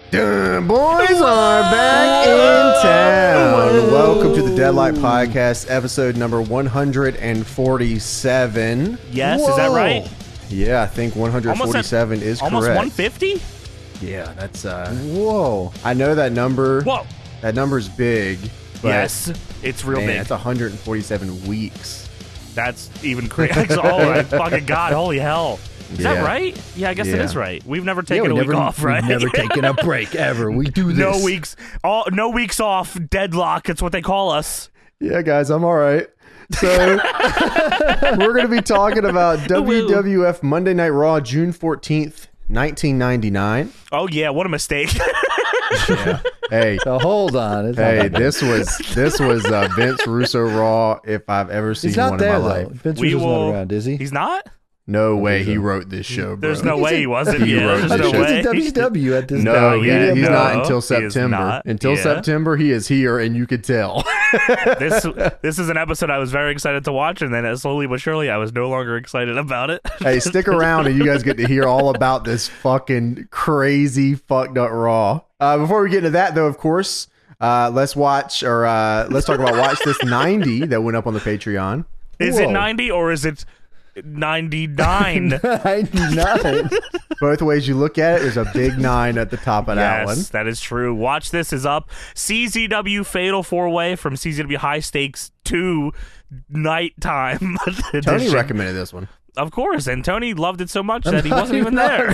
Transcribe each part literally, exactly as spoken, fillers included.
Dun, boys are back in town. Welcome to the Deadlight Podcast, episode number one hundred forty-seven. Yes, Whoa. Is that right? Yeah, I think one hundred forty-seven almost at, is almost correct. Almost one fifty? Yeah, that's uh. Whoa! I know that number. Whoa! That number's big. But yes, it's real man, big. That's one hundred forty-seven weeks. That's even crazy. Oh my fucking god! Holy hell! Is yeah. that right? Yeah, I guess yeah. it is right. We've never taken yeah, we a week never, off, right? We've never taken a break ever. We do this. No weeks. All no weeks off. Deadlock. That's what they call us. Yeah, guys, I'm all right. So we're going to be talking about W W F Monday Night Raw, June fourteenth, nineteen ninety-nine. Oh yeah, what a mistake. Yeah. Hey, so hold on. It's hey, this was this was uh, Vince Russo Raw if I've ever seen He's not one there, in my though. life. Vince we Russo's will, not around, is he? He's not? No way he wrote this show, bro. There's no way he wasn't. He yeah, wrote there's this no show. way. He's in W C W at this No, time. he, yeah, he's no, not until he is September. not. Until Yeah. September, he is here, and you could tell. this this is an episode I was very excited to watch, and then slowly but surely I was no longer excited about it. Hey, stick around, and you guys get to hear all about this fucking crazy fucked up Raw. Uh, before we get into that, though, of course, uh, let's watch or uh, let's talk about Watch This ninety that went up on the Patreon. Is Whoa. it ninety or is it ninety-nine? ninety-nine. Both ways you look at it, there's a big nine at the top of that one. Yes, that is true. Watch This is up. C Z W Fatal four way from C Z W High Stakes to Nighttime. Tony edition. recommended this one. Of course, and Tony loved it so much that he wasn't even there.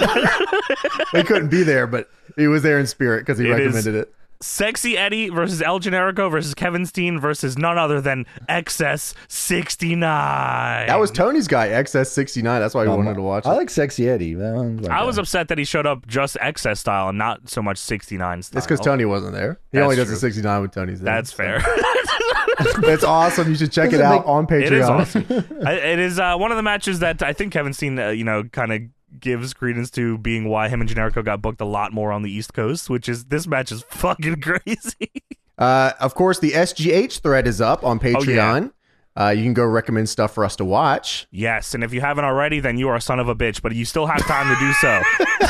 He couldn't be there, but he was there in spirit because he It recommended is- it. Sexy Eddie versus El Generico versus Kevin Steen versus none other than X S sixty-nine. That was Tony's guy, X S sixty-nine. That's why he Um, wanted to watch it. I like Sexy Eddie. That one's like I was that. upset that he showed up just X S style and not so much sixty-nine style. It's because Tony wasn't there. He That's only does true. the sixty-nine when Tony's there. That's so. fair. It's awesome. You should check it Doesn't out make- on Patreon. It is awesome. I, it is uh, one of the matches that I think Kevin Steen, uh, you know, kind of gives credence to being why him and Generico got booked a lot more on the East Coast, which is this match is fucking crazy. Uh, of course, the S G H thread is up on Patreon. Uh, you can go recommend stuff for us to watch. Yes, and if you haven't already, then you are a son of a bitch, but you still have time to do so.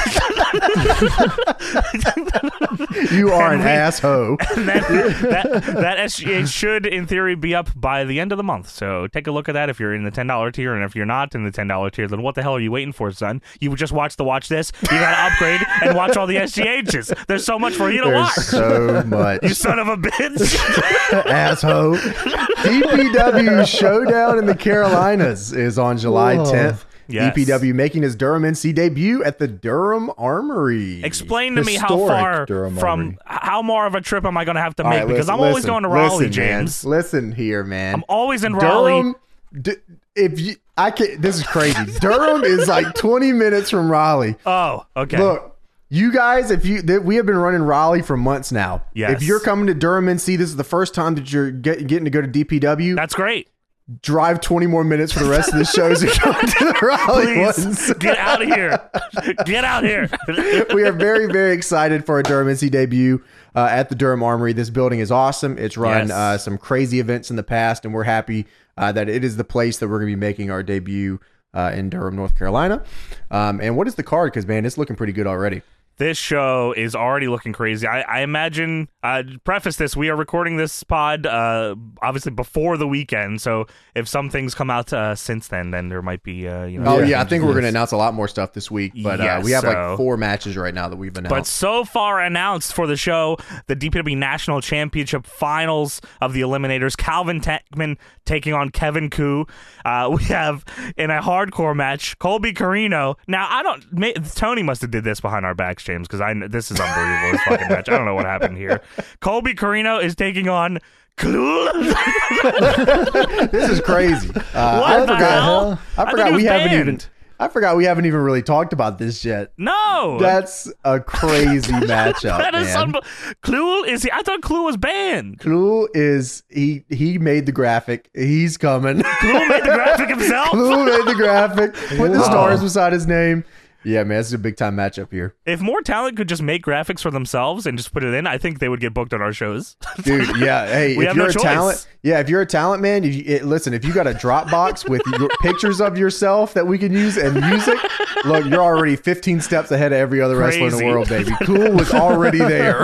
You are an And we- asshole. And then that, that S G H should, in theory, be up by the end of the month. So take a look at that if you're in the ten dollar tier, and if you're not in the ten dollar tier, then what the hell are you waiting for, son? You would just watch the Watch This. You gotta upgrade and watch all the S G Hs. There's so much for you to There's watch. so much. You son of a bitch. Asshole. D P W Showdown in the Carolinas is on July Whoa. tenth. Yes. D P W making his Durham N C debut at the Durham Armory. Explain to me how Historic far Durham from Armory. how more of a trip am I going to have to All make? right, because listen, I'm always listen, going to Raleigh, listen, man. James. Listen here, man. I'm always in Raleigh. Durham, d- if you, I can, this is crazy. Durham is like twenty minutes from Raleigh. Oh, okay. Look, you guys, if you, th- we have been running Raleigh for months now. Yes. If you're coming to Durham N C, this is the first time that you're get, getting to go to D P W. That's great. Drive twenty more minutes for the rest of the shows and come to the Raleigh Please ones. get out of here. Get out here. We are very, very excited for a Durham N C debut uh, at the Durham Armory. This building is awesome. It's run Yes. uh, some crazy events in the past, and we're happy uh, that it is the place that we're going to be making our debut uh, in Durham, North Carolina. Um, and what is the card? Because, man, it's looking pretty good already. This show is already looking crazy. I, I imagine, uh, preface this, we are recording this pod uh, obviously before the weekend, so if some things come out uh, since then, then there might be, uh, you know. Oh, Yeah. yeah. I think we're going to announce a lot more stuff this week, but uh, Yes, we have so- like four matches right now that we've announced. But so far announced for the show, the D P W National Championship Finals of the Eliminators, Calvin Techman taking on Kevin Koo. Uh, we have, in a hardcore match, Colby Carino. Now, I don't, may, Tony must have did this behind our backs, James, because I this is unbelievable, this fucking match. I don't know what happened here. Colby Carino is taking on Clue. This is crazy. Uh, What I the forgot. hell? I I thought forgot he we was haven't banned. even. I forgot we haven't even really talked about this yet. No. That's a crazy matchup, that is man. unbe- Clue is he? I thought Clue was banned. Clue is he he made the graphic. He's coming. Clue made the graphic himself. Clue made the graphic. Put the Whoa. stars beside his name. Yeah, man, it's a big time matchup here. If more talent could just make graphics for themselves and just put it in, I think they would get booked on our shows. Dude, yeah. Hey, We if have you're no a choice. talent, yeah, if you're a talent man, if you, it, listen, if you got a Dropbox with your pictures of yourself that we can use and music, look, you're already fifteen steps ahead of every other wrestler in Crazy. the world, baby. Cool was already there.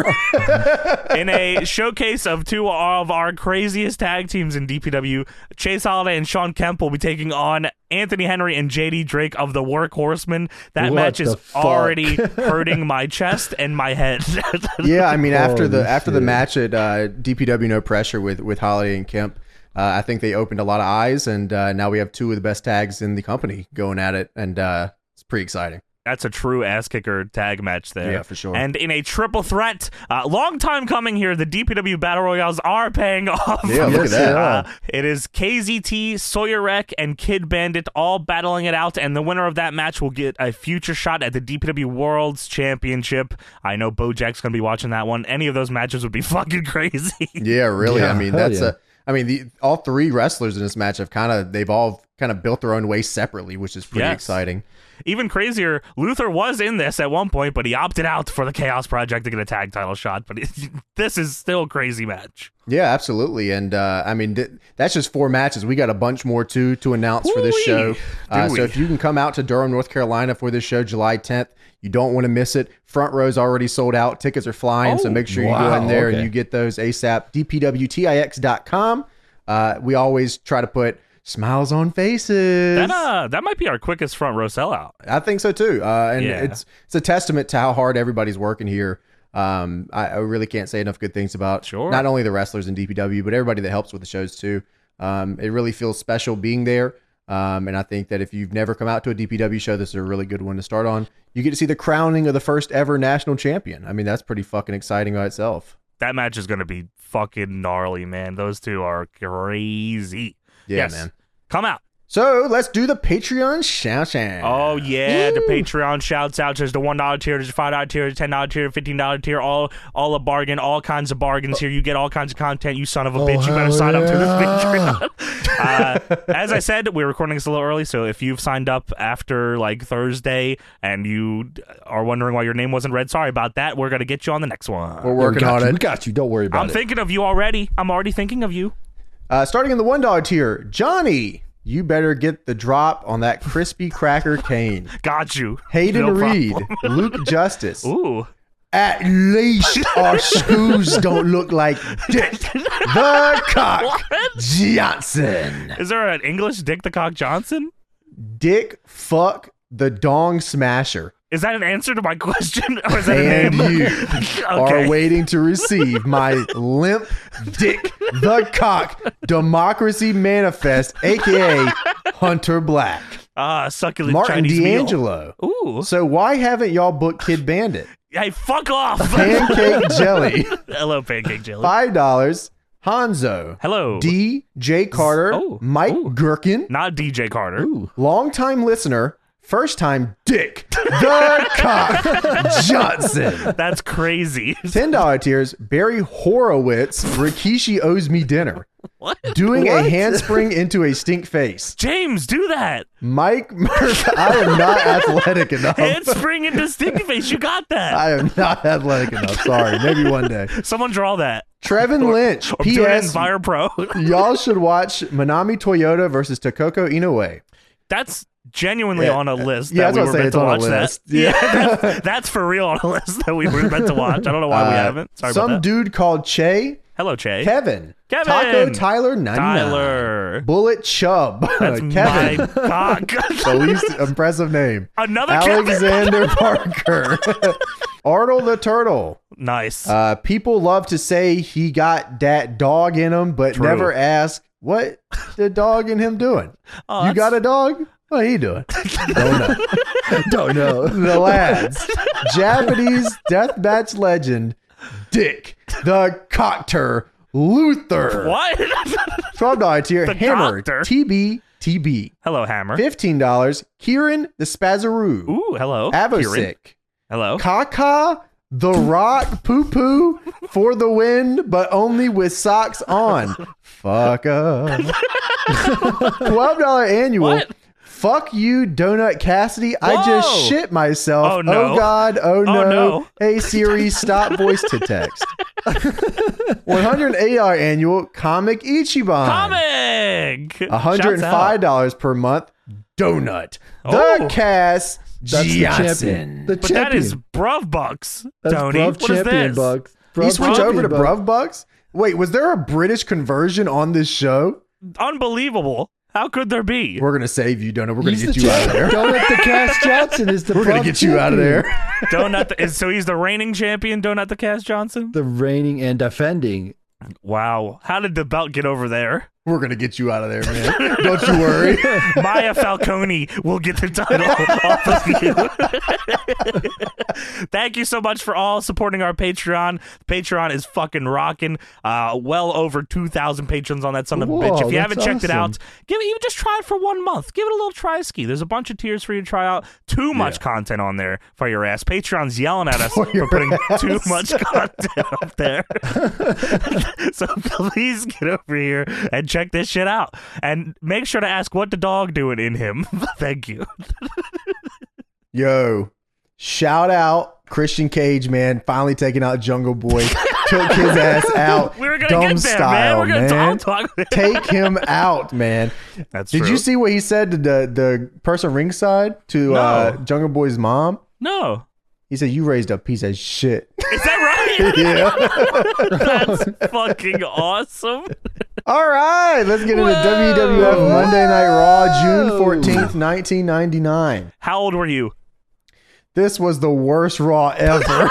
In a showcase of two of our craziest tag teams in D P W, Chase Holiday and Sean Kemp will be taking on Anthony Henry and J D Drake of the Workhorsemen. That What match is the fuck? already hurting my chest and my head. Yeah, I mean, after the Holy after the shit. match at uh, D P W No Pressure with with Holiday and Kemp, uh, I think they opened a lot of eyes, and uh, now we have two of the best tags in the company going at it, and uh, it's pretty exciting. That's a true ass kicker tag match there. Yeah, for sure. And in a triple threat, uh, long time coming here, the D P W Battle Royales are paying off. Yeah, look Yes, at that. they are. Uh, it is K Z T, Sawyer Wreck, and Kid Bandit all battling it out, and the winner of that match will get a future shot at the D P W World's Championship. I know Bojack's going to be watching that one. Any of those matches would be fucking crazy. Yeah, really. Yeah, I mean, hell that's yeah. a. I mean, the all three wrestlers in this match have kind of they've all kind of built their own way separately, which is pretty Yes. exciting. Even crazier, Luther was in this at one point, but he opted out for the Chaos Project to get a tag title shot. But it, this is still a crazy match. Yeah, absolutely. And uh, I mean, th- that's just four matches. We got a bunch more too to announce for this Woo-wee. show. Uh, Do so we? if you can come out to Durham, North Carolina for this show, July tenth, you don't want to miss it. Front row's already sold out. Tickets are flying, so Oh, make sure you go wow, in there okay. and you get those ASAP. D P W T I X dot com. Uh, we always try to put smiles on faces. That uh, that might be our quickest front row sellout. I think so too, uh, and Yeah. it's it's a testament to how hard everybody's working here. Um, I, I really can't say enough good things about Sure. not only the wrestlers in D P W, but everybody that helps with the shows too. Um, it really feels special being there, um, and I think that if you've never come out to a D P W show, this is a really good one to start on. You get to see the crowning of the first ever national champion. I mean, that's pretty fucking exciting by itself. That match is going to be fucking gnarly, man. Those two are crazy. Yeah, Yes. man. Come out. So let's do the Patreon shout out. Oh, yeah. The Woo. Patreon shouts out. There's the one dollar tier, there's the five dollar tier, there's the ten dollar tier, fifteen dollar tier, all all a bargain, all kinds of bargains here. You get all kinds of content, you son of a Oh, bitch. You better hell sign up to this yeah. Patreon. uh, as I said, we're recording this a little early, so if you've signed up after like Thursday and you are wondering why your name wasn't read, sorry about that. We're going to get you on the next one. We're Yeah, we working got on you. it. We got you. Don't worry about I'm it. thinking of you already. I'm already thinking of you. Uh, starting in the one dollar tier, Johnny, you better get the drop on that crispy cracker cane. Got you. Hayden No Reed, problem. Luke Justice. Ooh. At least our shoes don't look like Dick the Cock What? Johnson. Is there an English Dick the Cock Johnson? Dick fuck the dong smasher. Is that an answer to my question? Or is that And a name? you okay. are waiting to receive my limp Dick the Cock Democracy Manifest, aka Hunter Black. Ah, succulent Martin Chinese D'Angelo. meal. Ooh. So why haven't y'all booked Kid Bandit? Hey, fuck off. Pancake Jelly, Hello, Pancake Jelly. five dollars. Hanzo, Hello. D J Carter, Oh, Mike ooh. Gherkin, Not D J Carter. Ooh. longtime listener, first time Dick the Cock Johnson. That's crazy. ten dollar tiers, Barry Horowitz, Rikishi owes me dinner. What? Doing a What? handspring into a stink face. James, do that. Mike Murphy, I am not athletic enough. Handspring into Stinky Face. You got that. I am not athletic enough. Sorry. Maybe one day. Someone draw that. Trevin Lynch, Or do it in P S. Fire Pro. Y'all should watch Manami Toyota versus Takoko Inoue. That's genuinely Yeah. on a list Yeah, that I we was were gonna meant say to it's on watch a that. list. Yeah, Yeah. that's, that's for real on a list that we were meant to watch. I don't know why we Uh, haven't. Sorry Some about that. dude called Che, Hello, Che. Kevin, Kevin! Taco Tyler ninety-nine, Tyler. Bullet Chubb, That's Kevin, my cock. the least impressive name, Another Kevin. Alexander Parker, Arnold the Turtle. Nice. Uh, people love to say he got that dog in him, but True. never ask what the dog in him doing. Oh, You that's- got a dog? What he doing? Don't know. Don't know. The lads, Japanese deathmatch legend, Dick the Cockter Luther. What? twelve dollar tier, The Hammer Cockter? T B T B. Hello, Hammer. fifteen dollars, Kieran the Spazaroo. Ooh, hello. Avosick. Kieran. Hello. Kaka the Rock Poo Poo for the win, but only with socks on. Fuck up. twelve dollar annual. What? Fuck you, Donut Cassidy. I just Whoa. shit myself. Oh, no. Oh, God. Oh, no. no. Hey, Siri, stop voice to text. one hundred eighty dollars annual Comic Ichiban. Comic. one hundred five dollars per month. Donut. The Oh. Cass That's the Johnson. champion. The But champion. that is Bruv Bucks, That's Tony. Bruv What is champion this? bucks. He Bruv switched over to champion bucks. Bruv Bucks? Wait, was there a British conversion on this show? Unbelievable. How could there be? We're going to save you, Donut. We're going He's to get the you out of there. champion. Donut the Cass Johnson is the We're going Bruv to get you out of champion. there. Donut. The, is, so he's the reigning champion, Donut the Cass Johnson? The reigning and defending. Wow. How did the belt get over there? We're going to get you out of there, man. Don't you worry. Maya Falcone will get the title off of you. Thank you so much for all supporting our Patreon. Patreon is fucking rocking. Uh, well over two thousand patrons on that son of a Whoa, bitch. If you that's haven't checked it out, awesome. give it, even just try it for one month. Give it a little try ski. There's a bunch of tiers for you to try out. Too much content on there for your ass. Patreon's yelling at us For for, your putting ass. too much content up there. So please get over here and check this shit out. And make sure to ask what the dog doing in him. Thank you. Yo, shout out Christian Cage, man. Finally taking out Jungle Boy. Took his ass out. We were gonna Dumb get there, style, man. We're gonna man. talk. talk. Take him out, man. That's Did true. you see what he said to the, the person ringside to uh, No. Jungle Boy's mom? No. He said, "You raised a piece of shit." Is that right? Yeah. That's fucking awesome. All right, let's get into Whoa. W W F Monday Night Raw, June Whoa. fourteenth, nineteen ninety-nine. How old were you? This was the worst Raw ever.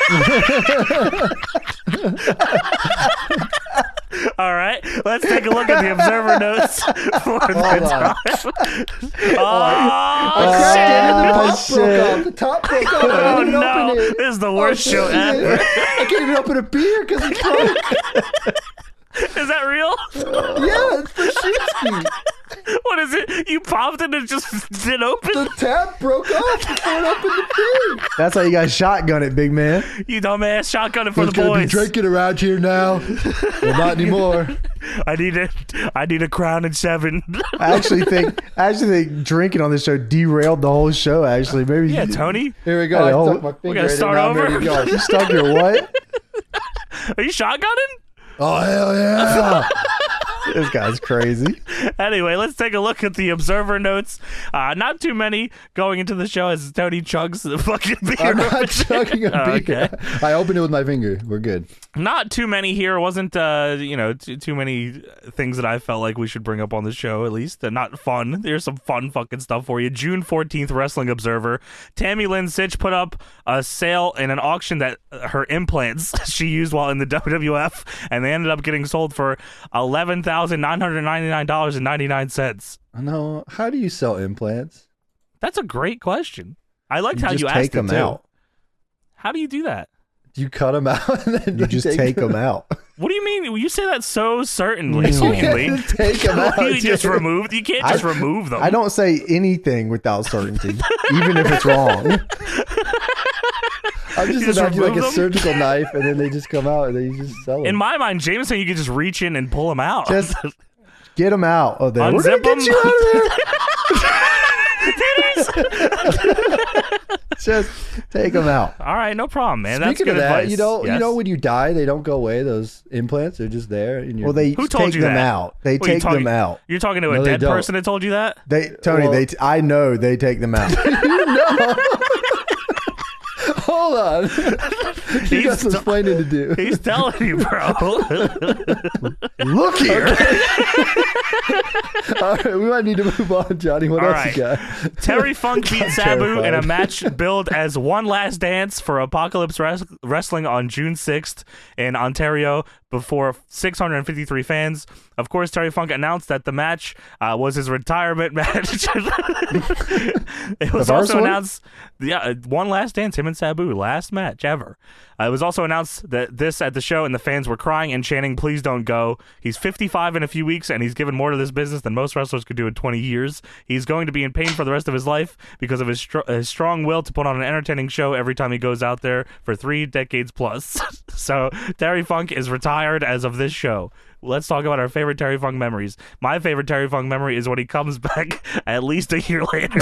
All right, let's take a look at the observer notes for the Hold on. time. I Oh, cracked shit. it and the top broke shit. off. The top broke off. I Oh can't even no, open it. this is the worst Oh, show shit. ever. I can't even open a beer because it's broke. Is that real? Yeah, it's the Shinsuke. What is it? You popped it and it just didn't open? The tap broke off before it opened the beer. That's how you got shotgun it, big man. You dumbass shotgun it for Who's the gonna be boys. drinking around here now? Well, not anymore. I need a, I need a crown and seven. I actually think, I actually think drinking on this show derailed the whole show. Actually, maybe Yeah, you, Tony, Here we go. Hey, I hold- stuck my finger gotta in it, start now I'm over? ready to go. you stuck your what? are you shotgunning? Oh, hell yeah. This guy's crazy. Anyway, let's take a look at the observer notes. Uh, not too many going into the show as Tony chugs the fucking beer. I'm not chugging a Oh, beer. okay. I opened it with my finger. We're good. Not too many here. It wasn't, uh, you know, too, too many things that I felt like we should bring up on the show, at least. Uh, not fun. There's some fun fucking stuff for you. June fourteenth, Wrestling Observer. Tammy Lynn Sitch put up a sale in an auction that uh, her implants she used while in the W W F, and they ended up getting sold for eleven thousand nine hundred ninety-nine dollars and ninety-nine cents. No, how do you sell implants? That's a great question. I liked You how just you take asked them it, too. out. How do you do that? Do you cut them out and then You just take them out. What do you mean? You say that so certainly, You seemingly. can't take them out. you just dude. remove. You can't I- just remove them. I don't say anything without certainty, even if it's wrong. I'm just, You just imagining like remove a them? surgical knife, and then they just come out, and then you just sell them. In my mind, James saying you could just reach in and pull them out. Just get them out of there. We're Unzip gonna get them. you out of there. Just take them out. All right, no problem, man. That's Speaking good of that, advice. you know, you Yes. know, when you die, they don't go away. Those implants are just there. In your, Well, they Who told take you them that? out. They What, you take talking- them out. You're talking to a No, they dead don't. person that told you that? They Tony. Well- they. T- I know they take them out. Hold on, you got He's some t- explaining to do. He's telling you, bro. Look here. All right, we might need to move on, Johnny. What All else right. you got? Terry Funk beat Sabu in a terrified. match billed as One Last Dance for Apocalypse Res- Wrestling on June sixth in Ontario before six hundred fifty-three fans. Of course, Terry Funk announced that the match uh, was his retirement match. It was The first also one? announced, yeah, uh, One Last Dance, him and Sabu, last match ever. Uh, it was also announced that this at the show, and the fans were crying and chanting, "Please don't go." He's fifty-five in a few weeks, and he's given more to this business than most wrestlers could do in twenty years. He's going to be in pain for the rest of his life because of his, str- his strong will to put on an entertaining show every time he goes out there for three decades plus. So Terry Funk is retired as of this show. let's talk about our favorite Terry Funk memories. My favorite Terry Funk memory is when he comes back at least a year later.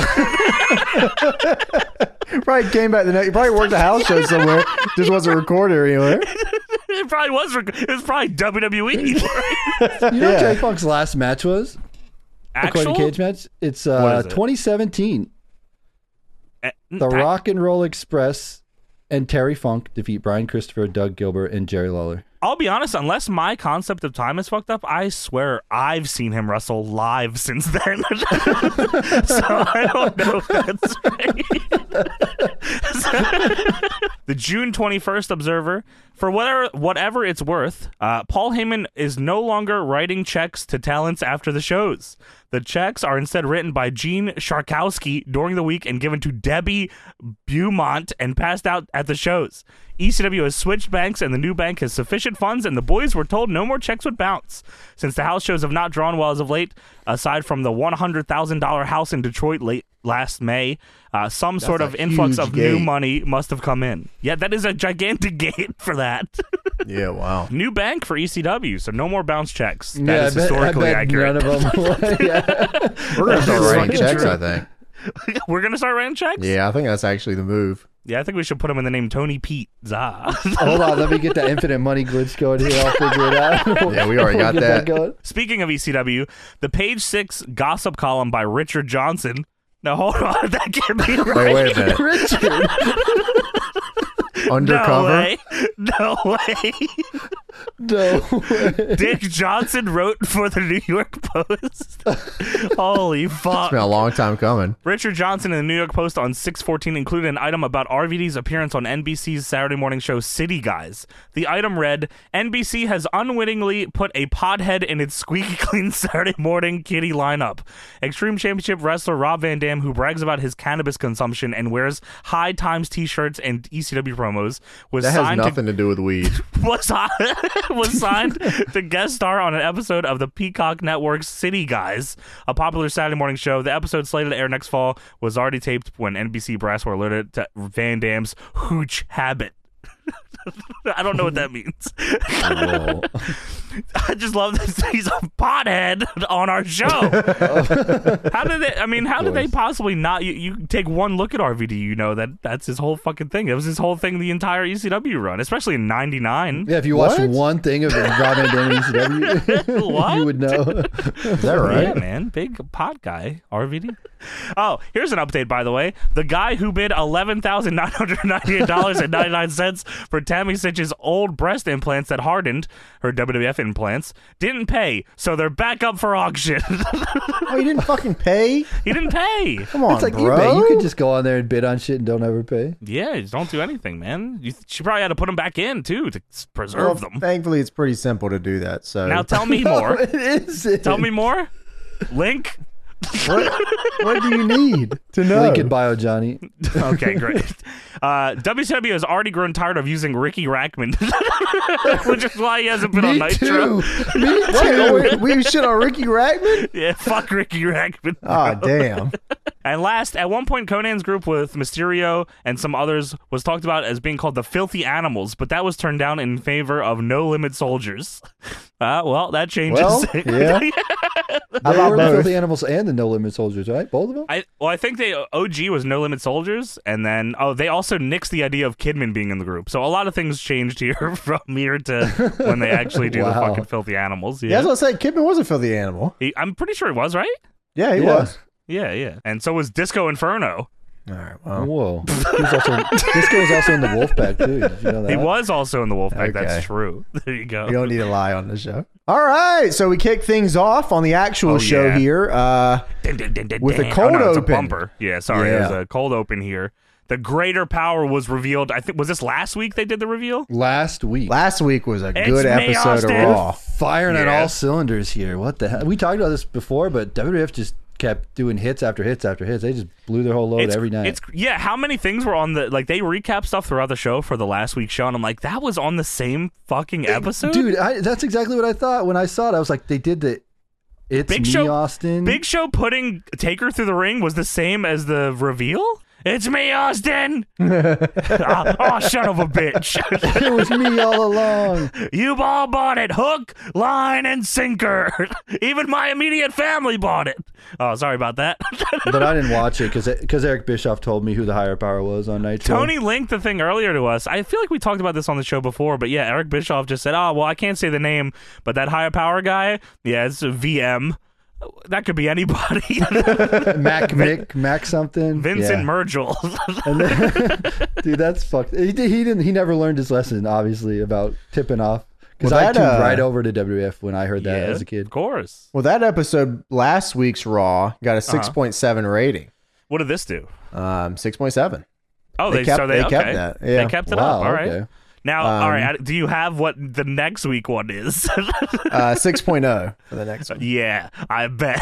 Probably came back the next. He probably worked a house show somewhere. Just wasn't recorded anywhere. It probably was. Rec- it was probably W W E. You know what Yeah. Terry Funk's last match was? Actual According to Cage Match? It's What uh, is it? twenty seventeen. Eh, The that- Rock and Roll Express and Terry Funk defeat Brian Christopher, Doug Gilbert, and Jerry Lawler. I'll be honest, unless my concept of time is fucked up, I swear I've seen him wrestle live since then. So I don't know if that's right. The June twenty-first Observer. For whatever whatever it's worth, uh, Paul Heyman is no longer writing checks to talents after the shows. The checks are instead written by Gene Sharkowski during the week and given to Debbie Beaumont and passed out at the shows. E C W has switched banks and the new bank has sufficient funds, and the boys were told no more checks would bounce. Since the house shows have not drawn well as of late, aside from the one hundred thousand dollars house in Detroit late last May, uh, some sort a of influx huge of new gate. money must have come in. Yeah, that is a gigantic gate for that. Yeah, wow. New bank for E C W, so no more bounce checks. That Yeah, is I bet, historically I bet accurate. none of them. yeah. We're gonna start That's writing fucking checks. true. I think. We're going to start writing checks? Yeah, I think that's actually the move. Yeah, I think we should put him in the name Tony Pete Za. Hold on, let me get that infinite money glitch going here. I'll figure it out. Yeah, we already We'll got get that. going. Speaking of E C W, the Page Six gossip column by Richard Johnson. Now hold on, that can't be right. Wait, wait a minute. Richard. Undercover. No way. No way. No way. Dick Johnson wrote for the New York Post. Holy fuck. It's been a long time coming. Richard Johnson in the New York Post on six fourteen included an item about R V D's appearance on N B C's Saturday morning show City Guys. The item read, N B C has unwittingly put a pothead in its squeaky clean Saturday morning kitty lineup. Extreme Championship wrestler Rob Van Dam, who brags about his cannabis consumption and wears High Times t-shirts and E C W promos, was That has signed to nothing to do with weed. was, was signed to guest star on an episode of the Peacock Network's City Guys, a popular Saturday morning show. The episode slated to air next fall was already taped when N B C brass were alerted to Van Dam's hooch habit. I don't know what that means. Whoa. I just love this. He's a pothead on our show. How did they? I mean, how did they possibly not? You, you take one look at R V D, you know that that's his whole fucking thing. It was his whole thing the entire E C W run, especially in ninety-nine. Yeah, if you watch What? one thing of Rob Van Dam in E C W, What? you would know. Is that right? Yeah, man. Big pot guy, R V D. Oh, here's an update, by the way. The guy who bid eleven thousand nine hundred ninety-eight dollars and ninety-nine cents for Tammy Sitch's old breast implants that hardened, her W W F implants, didn't pay, so they're back up for auction. Oh, you didn't fucking pay? He didn't pay. Come on, It's like bro. eBay. You could just go on there and bid on shit and don't ever pay. Yeah, just don't do anything, man. You, she probably had to put them back in, too, to s- Well, preserve them. thankfully, it's pretty simple to do that. So Now tell me more. it is. Tell me more. Link. what, what do you need to know? Link in bio, Johnny. Okay, great. Uh, W C W has already grown tired of using Ricky Rackman, which is why he hasn't been on Me Nitro. too. Me Wait, too. we, we shit on Ricky Rackman? Yeah, fuck Ricky Rackman. Oh, damn. And last, at one point, Conan's group with Mysterio and some others was talked about as being called the Filthy Animals, but that was turned down in favor of No Limit Soldiers. Uh, well, that changes. Well, yeah. How They about were the both? Filthy Animals and the No Limit Soldiers, right? Both of them? I well, I think they O G was No Limit Soldiers, and then oh, they also nixed the idea of Kidman being in the group. So a lot of things changed here from here to when they actually do the Wow. fucking Filthy Animals. Yeah, Yeah, that's what I said. Kidman was a filthy animal. He- I'm pretty sure he was, right? Yeah, he Yeah. was. Yeah, yeah, and so was Disco Inferno. All right, well. Whoa. He was also, Disco was also in the Wolfpack, too. Did you know that? He was also in the Wolfpack. Okay. That's true. There you go. We don't need to lie on the show. All right, so we kick things off on the actual Oh, show yeah. here. Uh, Dun, dun, dun, dun, With a dun. cold oh, no, it's open. a bumper. Yeah, sorry, Yeah. it was a cold open here. The Greater Power was revealed. I think was this last week they did the reveal. Last week. last week was a It's good me, episode Austin. of Raw. Firing on Yeah. all cylinders here. What the hell? We talked about this before, but W W F just kept doing hits after hits after hits. They just blew their whole load It's, every night. it's yeah. How many things were on the like? They recap stuff throughout the show for the last week's show, and I'm like, that was on the same fucking episode, Dude, I, that's exactly what I thought when I saw it. I was like, they did the It's Big Me, Show- Austin. Big Show putting Taker through the ring was the same as the reveal. It's me, Austin. oh, oh, son of a bitch. It was me all along. You all bought it. Hook, line, and sinker. Even my immediate family bought it. Oh, sorry about that. But I didn't watch it because because Eric Bischoff told me who the higher power was on Nitro. Tony linked the thing earlier to us. I feel like we talked about this on the show before, but yeah, Eric Bischoff just said, oh, well, I can't say the name, but that higher power guy, yeah, it's a V M. That could be anybody. Mac Mick, Mac something. Vincent yeah. Mergel. And then, dude, that's fucked. He, did- he didn't. He never learned his lesson, obviously, about tipping off. Because Well, I that, tuned uh, right over to W W F when I heard that Yeah, as a kid. Of course. Well, that episode last week's Raw got a six point seven rating. What did this do? Um, six point seven. Oh, They they, kept- so they, they kept okay. that, yeah. They kept it Wow, up. All right. okay. Now, Um, all right. Do you have what the next week one is? Uh, six point oh for the next one. yeah, I bet.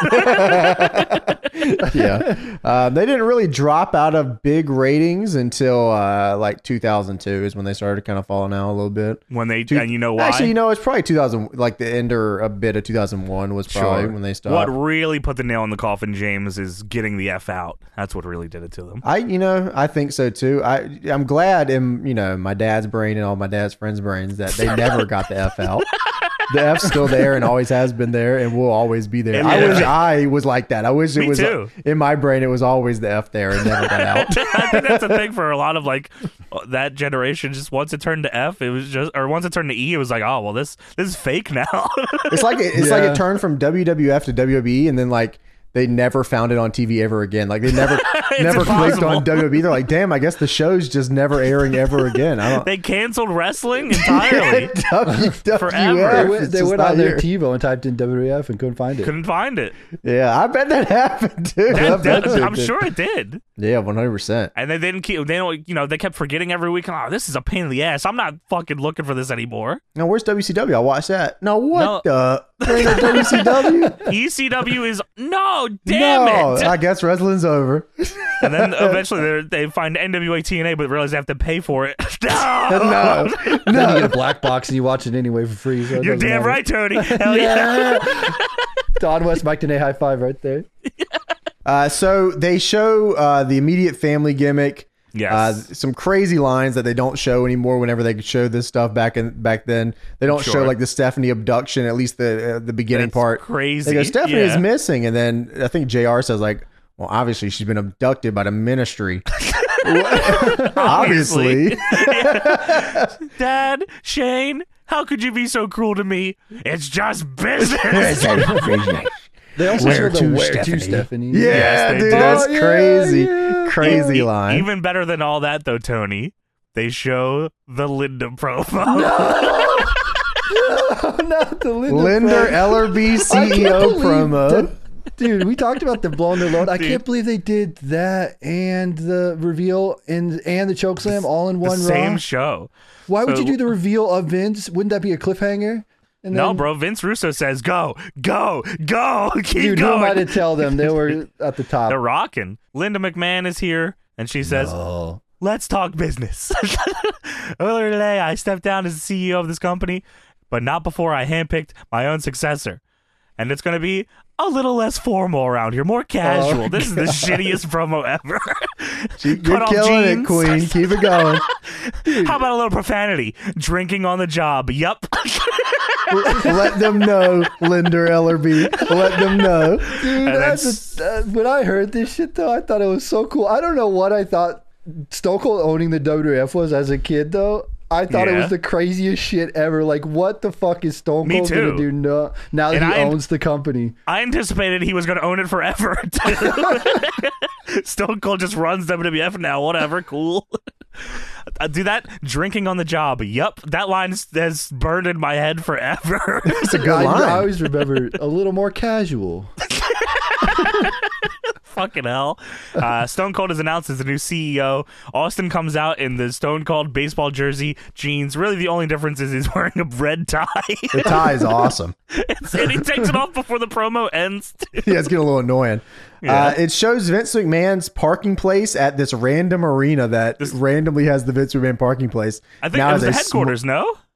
Yeah. Uh, they didn't really drop out of big ratings until uh, like two thousand two is when they started kind of falling out a little bit. when they Two- and you know why? Actually, you know, it's probably two thousand, like the end or a bit of two thousand one was probably Sure. when they stopped. What really put the nail in the coffin, James, is getting the F out. That's what really did it to them. I, you know, I think so too. I, I'm glad in, you know, my dad's brain and all my dad's friends' brains that they never got the F out. The F's still there and always has been there and will always be there. And I yeah. wish I was like that. I wish it Me was too. in my brain. It was always the F there and never got out. I think that's a thing for a lot of like that generation. Just once it turned to F, it was just, or once it turned to E, it was like, oh well, this this is fake now. It's like it, it's like Yeah. it turned from W W F to W W E, and then like they never found it on T V ever again. Like they never never clicked impossible. on W W E. They're like, damn, I guess the show's just never airing ever again. I don't. They canceled wrestling entirely. W W F, Forever. They it's went, they just went not on their here. TiVo and typed in W W F and couldn't find it. Couldn't find it. Yeah, I bet that happened too. I That- bet that- it I'm did. sure it did. Yeah, one hundred percent. And they didn't keep. They don't. You know, they kept forgetting every week. Oh, this is a pain in the ass. I'm not fucking looking for this anymore. Now where's W C W? I'll watch that. No, what No. the? There ain't no W C W. E C W is no, damn no, it. I guess wrestling's over. And then eventually they're- they find N W A T N A, but realize they have to pay for it. no, no, Then you no. get a black box and you watch it anyway for free. So it you're doesn't damn matter. right, Tony. Hell yeah. Yeah. Don West, Mike Tenay, high five right there. Uh, so they show uh, the immediate family gimmick. Yes. Uh, some crazy lines that they don't show anymore. Whenever they could show this stuff back in back then, they don't show Sure. like the Stephanie abduction. At least the uh, the beginning That's part. crazy. They go, Stephanie Yeah. is missing, and then I think J R says like, well, obviously she's been abducted by the ministry. Obviously. Dad, Shane, how could you be so cruel to me? It's just business. They also Where show the to, where Stephanie? to Stephanie. Yeah, Yes, they dude, do. that's Oh, yeah, crazy, yeah. crazy E- line. Even better than all that, though, Tony, they show the Linda promo. Not the Linda Linder promo. L R B I C can't E O believe promo. that- dude, we talked about the blowing their load. I Dude. can't believe they did that and the reveal and and the choke slam all in The one same Raw. show. Why would So- you do the reveal of Vince? Wouldn't that be a cliffhanger? And No, then- bro. Vince Russo says, "Go, go, go, keep Dude, who am I going." to tell them? They were at the top. They're rocking. Linda McMahon is here, and she says, Oh. "Let's talk business." Earlier today, I stepped down as the C E O of this company, but not before I handpicked my own successor. And it's going to be a little less formal around here, more casual. Oh, this is the shittiest promo ever. You're Cut off killing it, jeans. Queen. Keep it going. How about a little profanity? Drinking on the job. Yup. Let them know, Linder L R B. Let them know. Dude, And that's a, uh, when I heard this shit though, I thought it was so cool. I don't know what I thought Stone Cold owning the W W F was as a kid though. I thought it Yeah. was the craziest shit ever. Like, what the fuck is Stone Me Cold gonna too. do no, now that And he I- owns the company? I anticipated he was going to own it forever. too. Stone Cold just runs W W F now. Whatever, cool. Uh, do that drinking on the job. Yup, that line is- has burned in my head forever. It's a good I, line. I always remember a little more casual. Fucking hell. Uh, Stone Cold is announced as the new C E O. Austin comes out in the Stone Cold baseball jersey, jeans. Really, the only difference is he's wearing a red tie. The tie is awesome. And he takes it off before the promo ends. Yeah, it's getting a little annoying. Yeah. Uh, it shows Vince McMahon's parking place at this random arena that randomly has the Vince McMahon parking place. I think Now it was is the a sm- headquarters, no?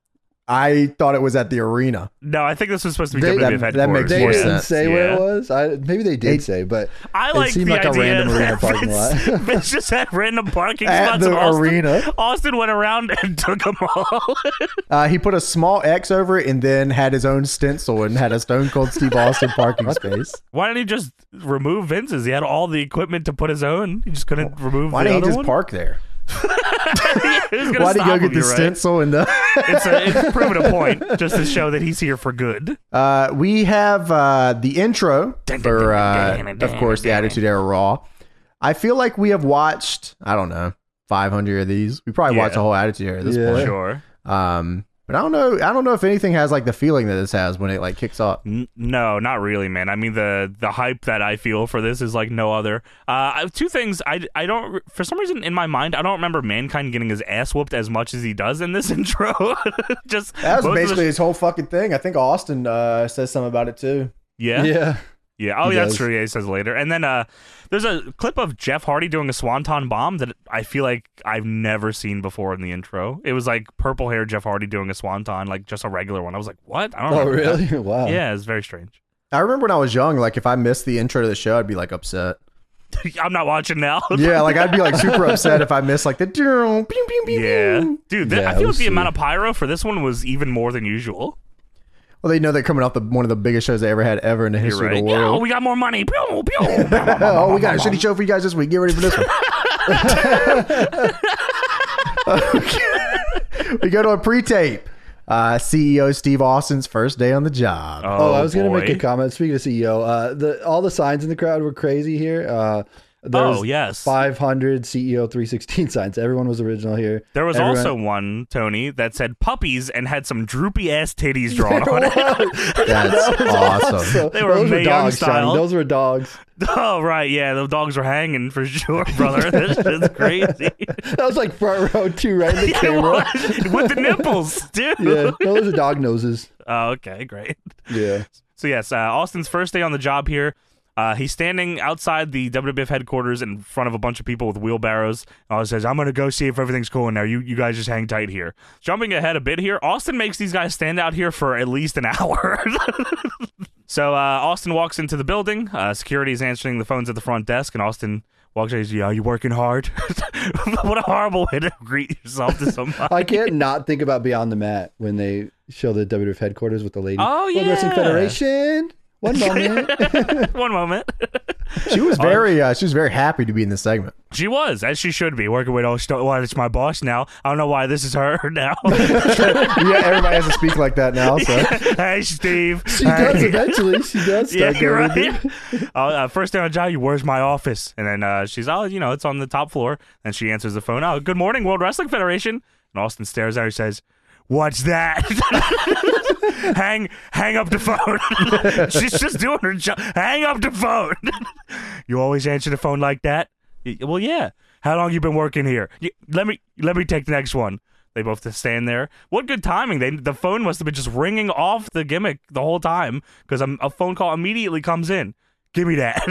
I thought it was at the arena. No, I think this was supposed to be They- W W F that- that headquarters. makes They more didn't sense. say where Yeah. it was. I maybe they did They- say, but I it like seemed the like a idea random that arena parking Vince, lot. Vince just had random parking At spots the in Austin. arena. Austin went around and took them all. Uh, he put a small X over it and then had his own stencil and had a Stone Cold Steve Austin parking space. Why didn't he just remove Vince's? He had all the equipment to put his own. He just couldn't remove Why the didn't he other just one? park there? Who's gonna Why did he stop go him, get the you're right. stencil and the? It's, a, it's proving a point just to show that he's here for good. Uh, we have uh, the intro Dun, dun, for, dun, uh, dun, dun, of course, the dun. Attitude Era Raw. I feel like we have watched, I don't know, five hundred of these. We probably watched Yeah. the whole Attitude Era at this Yeah. point. Sure. Um, but I don't know. I don't know if anything has like the feeling that this has when it like kicks off. N- no, not really, man. I mean, the the hype that I feel for this is like no other. Uh, I have two things. I, I don't, for some reason in my mind, I don't remember Mankind getting his ass whooped as much as he does in this intro. Just That was most of the- basically his whole fucking thing. I think Austin uh, says something about it too. yeah. Yeah. Yeah. Oh, He yeah, that's does. true. Yeah, he says later. And then uh, there's a clip of Jeff Hardy doing a swanton bomb that I feel like I've never seen before in the intro. It was like purple hair Jeff Hardy doing a swanton, like just a regular one. I was like, what? I don't know. Oh, really? Wow. Yeah, it's very strange. I remember when I was young, like if I missed the intro to the show, I'd be like upset. I'm not watching now. Yeah, like I'd be like super upset if I missed like the pew, pew, pew, pew. Yeah. Dude, th- Yeah, I it feel like was the sweet. amount of pyro for this one was even more than usual. Well, they know they're coming off the one of the biggest shows they ever had ever in the You're history right. of the Yeah, world. oh, we got more money. Pew, pew. Oh, we got a shitty show for you guys this week. Get ready for this one. Okay. We go to a pre-tape. Uh, C E O Steve Austin's first day on the job. Oh, I was going to make boy. a comment. Speaking of C E O, uh, the all the signs in the crowd were crazy here. Uh, there's Oh, yes. five hundred C E O three sixteen signs. Everyone was original here. There was Everyone- also one, Tony, that said puppies and had some droopy ass titties drawn on it. That's awesome. So, They were those Mae were Young dogs, Johnny. style. Those were dogs. Oh, right. Yeah, the dogs were hanging for sure, brother. This is crazy. That was like front row too, right in the Yeah, it camera. was. With the nipples, dude. Yeah, those are dog noses. Oh, okay, great. Yeah. So, yes, uh, Austin's first day on the job here. Uh, he's standing outside the W W F headquarters in front of a bunch of people with wheelbarrows. Austin says, I'm going to go see if everything's cool in there. You, you guys just hang tight here. Jumping ahead a bit here, Austin makes these guys stand out here for at least an hour. So uh, Austin walks into the building. Uh, security is answering the phones at the front desk, and Austin walks in and says, yeah, are you working hard? What a horrible way to greet yourself to somebody. I can't not think about Beyond the Mat when they show the W W F headquarters with the lady. Oh, World Wrestling yeah. Federation. One moment. One moment. She was very, uh, she was very happy to be in this segment. She was, as she should be, working with, oh, st- well, it's my boss now. I don't know why this is her now. Yeah, everybody has to speak like that now. So Hey, Steve. She Hey. does eventually. She does Yeah, start you're going right. to uh, uh, first day on the job, you, where's my office? And then uh, she's, oh, you know, it's on the top floor. And she answers the phone. Oh, good morning, World Wrestling Federation. And Austin stares at her and says, what's that? hang hang up the phone. She's just doing her job. Hang up the phone. You always answer the phone like that? Y- Well, yeah. How long you been working here? Y- Let me let me take the next one. They both just stand there. What good timing. They The phone must have been just ringing off the gimmick the whole time because a, a phone call immediately comes in. Give me that.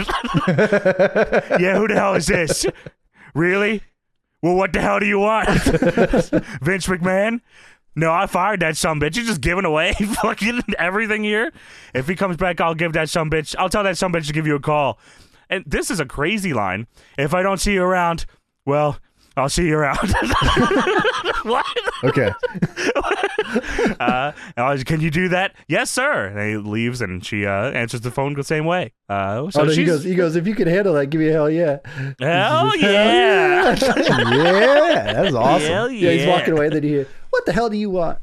Yeah, who the hell is this? Really? Well, what the hell do you want? Vince McMahon? No, I fired that sumbitch. You're just giving away fucking everything here. If he comes back, I'll give that sumbitch. I'll tell that sumbitch to give you a call. And this is a crazy line. If I don't see you around, well, I'll see you around. What? okay, Uh, and I was, can you do that? Yes, sir. And he leaves, and she uh, answers the phone the same way. Uh, so Oh, no, he she's, goes. He goes. If you can handle that, give me a hell yeah. hell yeah. yeah, that's awesome. Hell yeah. Yeah, he's walking away. Then you hear, "What the hell do you want?"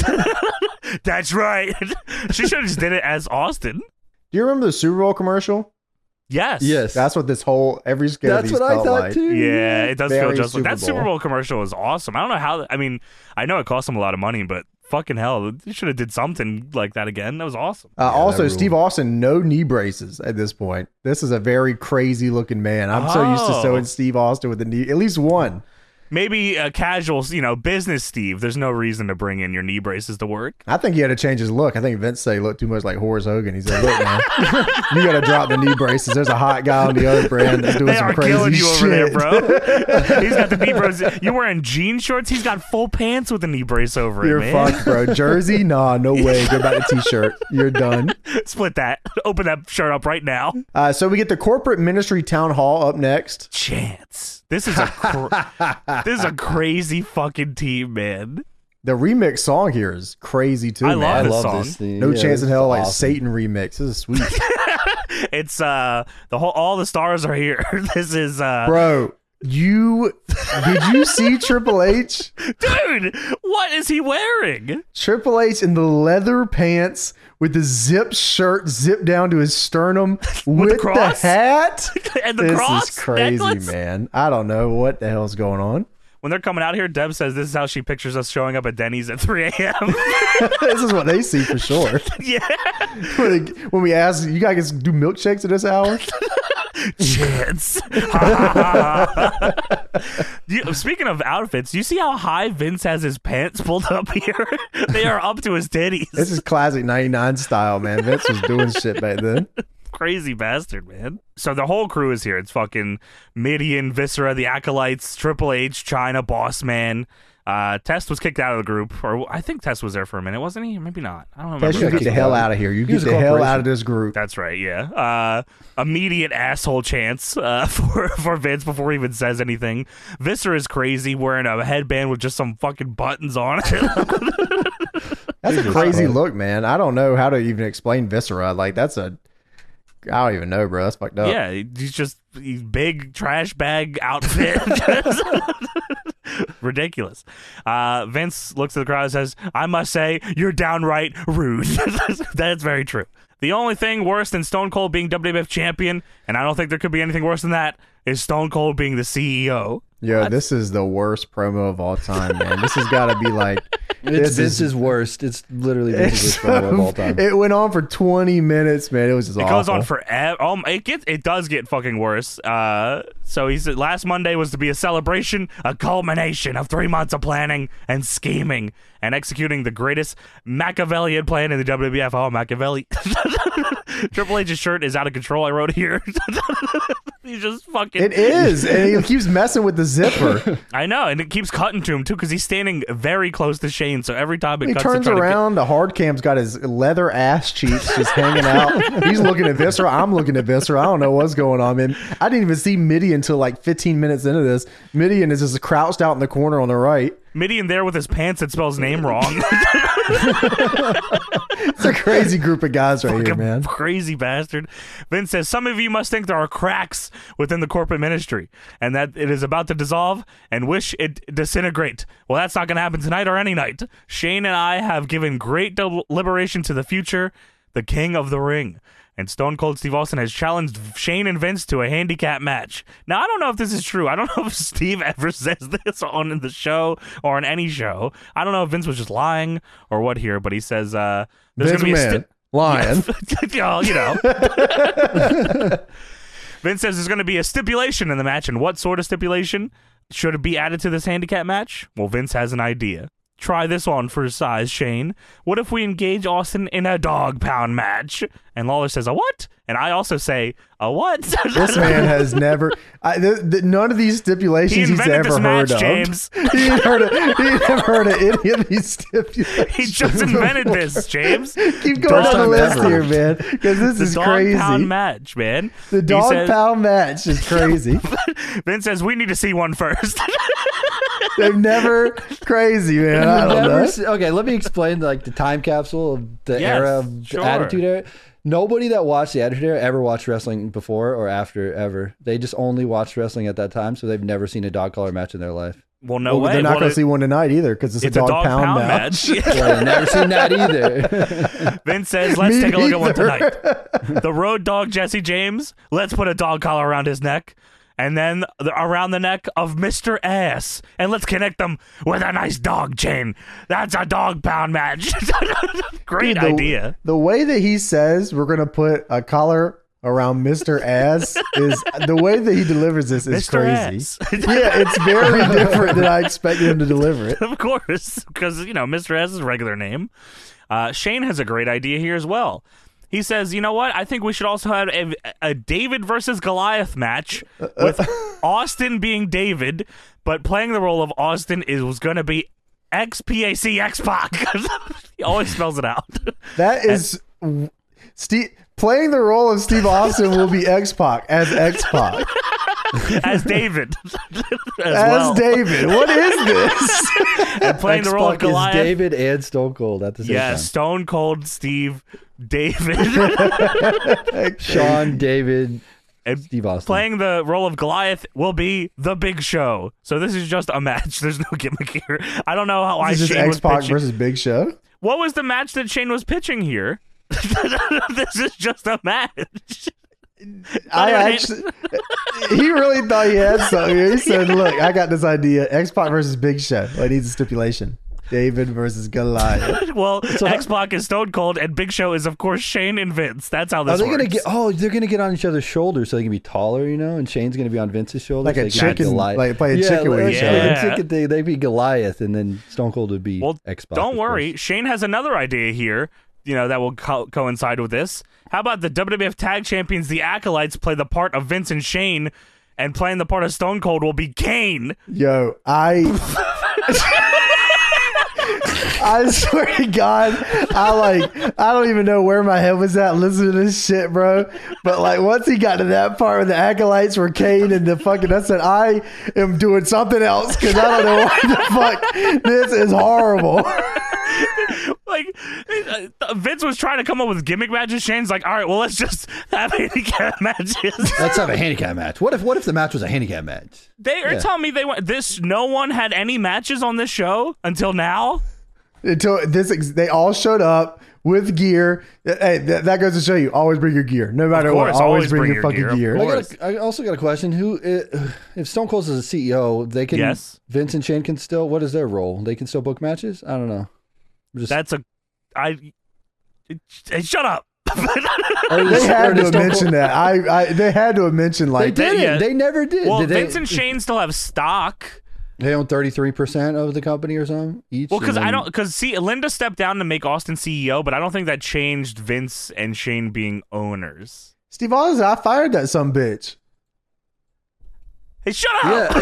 That's right. She should have just did it as Austin. Do you remember the Super Bowl commercial? Yes. Yes, That's what this whole every skit of that's these what I felt thought like. too. Yeah, it does Very feel just like Super that Super Bowl. Bowl commercial is awesome. I don't know how. I mean, I know it cost them a lot of money, but fucking hell, you should have did something like that again. That was awesome. Uh, that also, ruled. Steve Austin, no knee braces at this point. This is a very crazy looking man. I'm so used to Oh. showing Steve Austin with a knee, at least one. maybe a casual, you know, business Steve. There's no reason to bring in your knee braces to work. I think he had to change his look. I think Vince said he looked too much like Horace Hogan. He said, "Look, man, you got to drop the knee braces. There's a hot guy on the other brand that's doing They some are crazy killing you shit, over there, bro. He's got the knee brace. You're wearing jean shorts. He's got full pants with a knee brace over You're it, man. fucked, bro. Jersey? Nah, no way. Go back to t-shirt. You're done. Split that. Open that shirt up right now. Uh, so we get the corporate ministry town hall up next. Chance. This is a cr- this is a crazy fucking team, man. The remix song here is crazy too. I man. love I this love song. this thing. No Yeah, chance this in is hell, like awesome. Satan remix. This is sweet, It's uh the whole all the stars are here. This is uh bro. You did you see Triple H? dude, what is he wearing? Triple H in the leather pants with the zip shirt zipped down to his sternum with, the the, cross? hat. And the this cross is crazy, necklace? man. I don't know what the hell's going on. When they're coming out here, Deb says this is how she pictures us showing up at Denny's at three a.m. This is what they see for sure. Yeah. When, they- when we ask, you guys do milkshakes at this hour? Chance. You- speaking of outfits, do you see how high Vince has his pants pulled up here? They are up to his titties. This is classic ninety-nine style, man. Vince was doing shit back then. Crazy bastard, man. So the whole crew is here. It's fucking Midian, Viscera, the Acolytes, Triple H, China, Boss Man. Uh, Test was kicked out of the group, or I think Test was there for a minute, wasn't he? Maybe not. I don't remember. Tess, you get the hell out of here. You get was a the hell corporation. out of this group. That's right, yeah. Uh, immediate asshole chance uh, for for Vince before he even says anything. Viscera is crazy, wearing a headband with just some fucking buttons on it. That's a crazy look, man. I don't know how to even explain Viscera. Like, that's a... I don't even know, bro. That's fucked up. Yeah, he's just he's big trash bag outfit. Ridiculous. Uh, Vince looks at the crowd and says, I must say, you're downright rude. That's very true. The only thing worse than Stone Cold being W W F champion, and I don't think there could be anything worse than that, is Stone Cold being the C E O. Yo, this is the worst promo of all time, man. This has got to be like... It's This Vince's is- worst. It's literally Vince's worst promo of all time. It went on for twenty minutes, man. It was just It awful. goes on forever. Um, it gets, it does get fucking worse. Uh, so he said last Monday was to be a celebration, a culmination of three months of planning and scheming and executing the greatest Machiavellian plan in the W W F. Oh, Machiavelli! Triple H's shirt is out of control. I wrote here. He's just fucking. It is, and he keeps messing with the zipper. I know, and it keeps cutting to him too because he's standing very close to Shane. So every time it He cuts, turns to try to get- around, the hard cam's got his leather ass cheeks just hanging out. He's looking at Viscera. I'm looking at Viscera. I don't know what's going on, man. I didn't even see Midian until like fifteen minutes into this. Midian is just crouched out in the corner on the right. Midian there with his pants that spells name wrong. It's a crazy group of guys right here, Fucking man. Crazy bastard. Vince says, some of you must think there are cracks within the corporate ministry and that it is about to dissolve and wish it disintegrate. Well, that's not going to happen tonight or any night. Shane and I have given great deliberation to the future, the king of the ring. And Stone Cold Steve Austin has challenged Shane and Vince to a handicap match. Now, I don't know if this is true. I don't know if Steve ever says this on the show or on any show. I don't know if Vince was just lying or what here, but he says uh, there's Vince going to be a... man, sti- lion. Yeah, you know. Vince says there's going to be a stipulation in the match, and what sort of stipulation should it be added to this handicap match? Well, Vince has an idea. Try this on for size, Shane. What if we engage Austin in a dog pound match? And Lawler says, a what? And I also say, a what? This man has never. I, the, the, none of these stipulations He he's invented ever this heard match, of. James. He ain't heard of. He ain't never heard of any of these stipulations. He just invented this, James. Keep going Dog down the list ever. here, man, because this The is dog crazy. pound match, man. The He dog says- pound match is crazy. Vince says, we need to see one first. They've never crazy, man. I don't Never know. se- okay, let me explain like the time capsule of the Yes, era of sure. the Attitude Era. Nobody that watched the Attitude Era ever watched wrestling before or after ever. They just only watched wrestling at that time, so they've never seen a dog collar match in their life. Well, no Well, way. they're not Well, going it- to see one tonight either because it's, it's a dog, pound, match. match. Yeah, they've never seen that either. Vince says, let's Me take a look at one neither. tonight. The road dog, Jesse James, let's put a dog collar around his neck. And then the, around the neck of Mister Ass. And let's connect them with a nice dog chain. That's a dog pound match. Great Dude, the, idea. The way that he says we're going to put a collar around Mister Ass is the way that he delivers this is Mister crazy. Ass. Yeah, it's very different than I expected him to deliver it. Of course, because, you know, Mister S is a regular name. Uh, Shane has a great idea here as well. He says, you know what? I think we should also have a, a David versus Goliath match with Austin being David, but playing the role of Austin is was going to be X P A C X-Pac. He always spells it out. That is... Steve... Playing the role of Steve Austin will be X-Pac as X-Pac. As David. as As well. David. What is this? And playing the role of X-Pac is Goliath. David and Stone Cold at the same Yeah, time. Stone Cold Steve David. Sean, David, And Steve Austin. playing the role of Goliath will be The Big Show. So this is just a match. There's no gimmick here. I don't know how I This is just Shane was X-Pac pitching. versus Big Show? What was the match that Shane was pitching here? This is just a match. I actually... He really thought he had something. He said, look, I got this idea. X-Pac versus Big Show. Well, it needs a stipulation. David versus Goliath. Well, X-Pac is Stone Cold, and Big Show is, of course, Shane and Vince. That's how Are this they works. gonna get? Oh, they're gonna get on each other's shoulders so they can be taller, you know. And Shane's gonna be on Vince's shoulders, Like a so they can be chicken- Goliath. like play a yeah, chicken with like, each like other. a chicken thing. They'd be Goliath, and then Stone Cold would be Well, X-Pac. don't of worry. course. Shane has another idea here, you know, that will co- coincide with this. How about the W W F Tag Champions, the Acolytes, play the part of Vince and Shane, and playing the part of Stone Cold will be Kane. Yo, I... I swear to God, I like, I don't even know where my head was at listening to this shit, bro. But like, once he got to that part where the Acolytes were Kane and the fucking, I said, I am doing something else because I don't know what the fuck. This is horrible. Like, uh, Vince was trying to come up with gimmick matches. Shane's like, all right, well, let's just have handicap matches. Let's have a handicap match. What if? What if the match was a handicap match? They are Yeah. telling me they want this. No one had any matches on this show until now. Until this, ex- they all showed up with gear. Hey, that, that goes to show you, always bring your gear, no matter course, what. Always, always bring, bring your, your fucking gear, of gear. I, course. got a, I also got a question. Who, uh, if Stone Cold is a C E O, they can. Yes. Vince and Shane can still. What is their role? They can still book matches. I don't know. I'm just, That's a. I. Hey, shut up. or They is- or had to does have Stone mentioned Cold- that. I, I, they had to have mentioned They like didn't. yeah. They never did. Well, did they, Vince and Shane still have stock. They own thirty-three percent of the company or something each. Well, because and I then- don't. Because see, Linda stepped down to make Austin C E O, but I don't think that changed Vince and Shane being owners. Steve Austin. I fired that some bitch. Hey, shut up.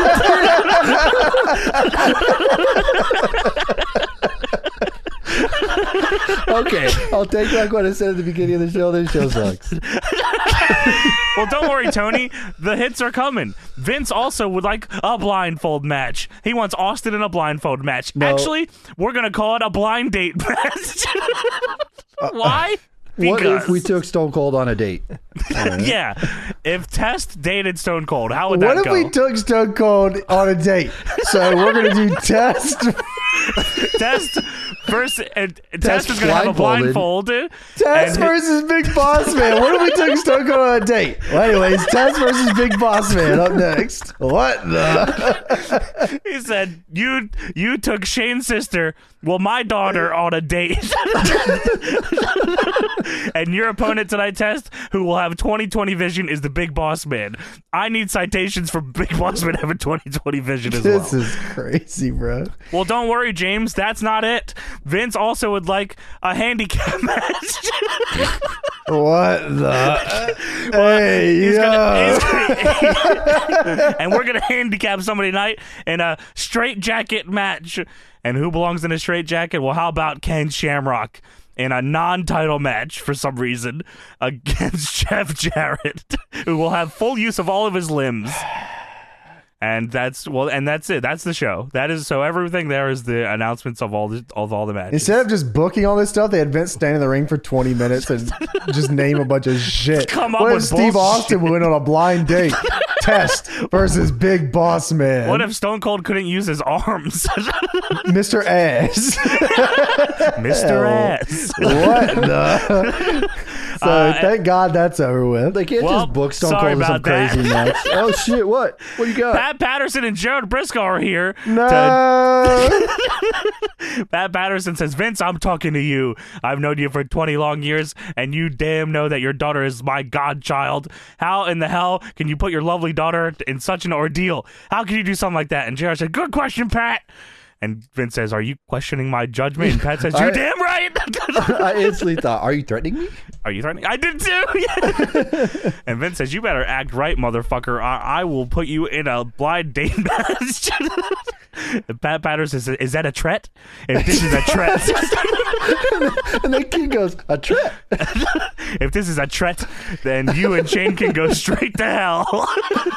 Okay, I'll take back what I said at the beginning of the show. This show sucks. Well, don't worry, Tony. The hits are coming. Vince also would like a blindfold match. He wants Austin in a blindfold match. No. Actually, we're gonna call it a blind date match. Why? What Because if we took Stone Cold on a date? yeah, if Test dated Stone Cold, how would that What if go? we took Stone Cold on a date? So we're gonna do test. Test versus and Test is gonna have a blindfolded. blindfold. Test and- versus Big Boss Man. What if we took Stone Cold on a date? Well, anyways, Test versus Big Boss Man up next. What the? He said, "You you took Shane's sister, well, my daughter, on a date, and your opponent tonight, Test, who will have twenty twenty vision, is the Big Boss Man. I need citations for Big Boss Man having twenty twenty vision as This well." is crazy, bro. Well, don't worry, James. That's not it. Vince also would like a handicap match. What the? Hey, He's yo. gonna, he's gonna, and we're gonna handicap somebody tonight in a straight jacket match. And who belongs in a straight jacket? Well, how about Ken Shamrock in a non-title match for some reason against Jeff Jarrett, who will have full use of all of his limbs. And that's well, and that's it. That's the show. That is so. Everything there is the announcements of all the of all the matches. Instead of just booking all this stuff, they had Vince stand in the ring for twenty minutes and just name a bunch of shit. Come up what if with Steve bullshit. Austin went on a blind date? Test versus Big Boss Man. What if Stone Cold couldn't use his arms? Mister Ass? Mister Ass. What the? So Uh, thank God that's over with. They can't Well, just book Stone sorry Cold with some about that. crazy match. Oh shit! What? What do you got? Pat Patterson and Jared Briscoe are here. No. To, Pat Patterson says, Vince, I'm talking to you. I've known you for twenty long years, and you damn know that your daughter is my godchild. How in the hell can you put your lovely daughter in such an ordeal? How can you do something like that? And Jared said, good question, Pat. And Vince says, are you questioning my judgment? And Pat says, you're I- damn right. I instantly thought, are you threatening me? Are you threatening? I did too. And Vince says, you better act right, motherfucker. I, I will put you in a blind date match. And Pat Patterson says, is that a threat? If this is a threat. And then King goes, a threat. If this is a threat, then you and Shane can go straight to hell.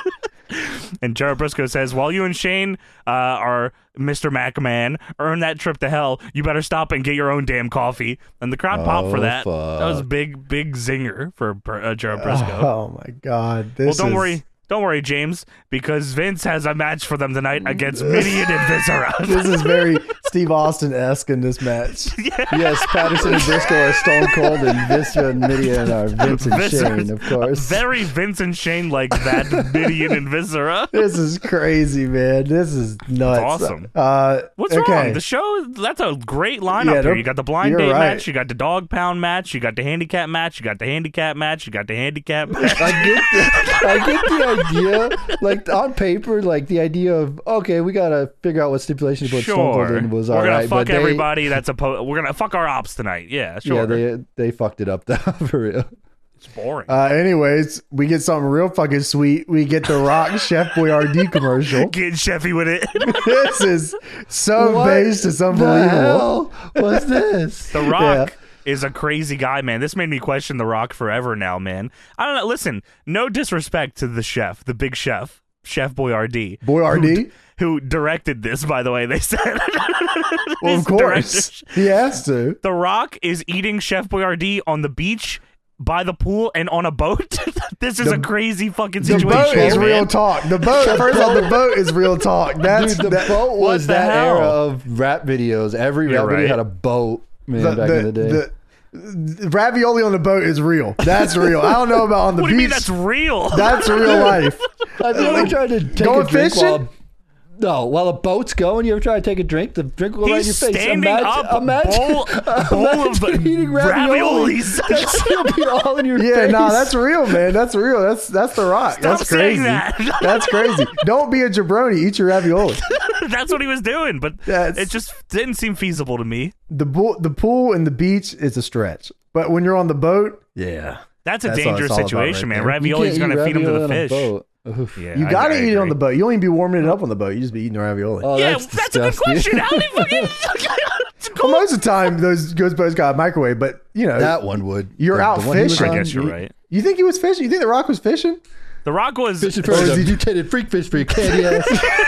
And Jared Briscoe says, while you and Shane uh, are Mister McMahon, earn that trip to hell, you better stop and get your own damn coffee. And the crowd popped for Oh, that. fuck. That was a big, big zinger for uh, Jared Briscoe. Oh my God. well, This don't is- worry. Don't worry, James, because Vince has a match for them tonight against Mideon and Viscera. This is very Steve Austin-esque in this match. Yes, Patterson and Briscoe are Stone Cold, and Viscera and Mideon are Vince and Viscera- Shane, of course. Very Vince and Shane like that, Mideon and Viscera. This is crazy, man. This is nuts. awesome. Uh, What's okay. wrong? The show, that's a great lineup Yeah, here. they're- You got the blind you're date right. match, you got the dog pound match, you got the handicap match, you got the handicap match, you got the handicap match. I get the, I get the idea, like on paper, like the idea of okay, we gotta figure out what stipulation to put Stone Cold Sure. in was We're all gonna right, fuck but they, everybody that's opposed. We're gonna fuck our ops tonight. Yeah, sure. yeah, they they fucked it up though for real. it's boring. Uh, anyways, we get something real fucking sweet. We get the Rock Chef Boyardee commercial. Getting Sheffy with it. This is so What based. It's the unbelievable. hell was this? The Rock Yeah. is a crazy guy, man. This made me question The Rock forever now, man. I don't know. Listen, no disrespect to the chef, the big chef, Chef Boyardee. Boyardee? Who, who directed this, by the way, they said. Well, He's of the course. director. He has to. The Rock is eating Chef Boyardee on the beach, by the pool, and on a boat. This is The- a crazy fucking The situation. boat is man. real talk. The boat, first off, the boat is real talk. That's Dude, the that, boat was the that hell? era of rap videos. Every rap You're video right. had a boat, man, the, back the, in the day. the- the ravioli on the boat is real. That's real. I don't know about on the What beach. do you mean that's real? That's real life. Have you ever tried to take Going a drink fishing? while no, while a boat's going? You ever try to take a drink? The drink will go right in your He's face. standing imagine, up, imagine, bowl, bowl of imagine eating raviolis. That's gonna be all in your Yeah, face. no, that's real, man. That's real. That's that's the Rock. Stop that's saying crazy. that. That's crazy. Don't be a jabroni. Eat your ravioli. That's what he was doing, but That's- it just didn't seem feasible to me. The bull, the pool and the beach is a stretch, but when you're on the boat, yeah, That's a That's all dangerous it's all about situation, right man. there. You Ravioli's can't going eat to feed him to ravioli the on a fish. boat. Oof. Yeah, you I- gotta I eat it on agree. the boat. You don't even be warming it up on the boat. You just be eating the ravioli. Oh, Yeah, that's, that's, a good disgusting. question. How do you fucking? Well, most of the time, those those boats got a microwave, but you know, That one would. You're The- out the one he was fishing. I on, guess you're you- right. you think he was fishing? You think the Rock was fishing? The Rock was. Fishing for Or is a he- mutated freak fish for your candy ass.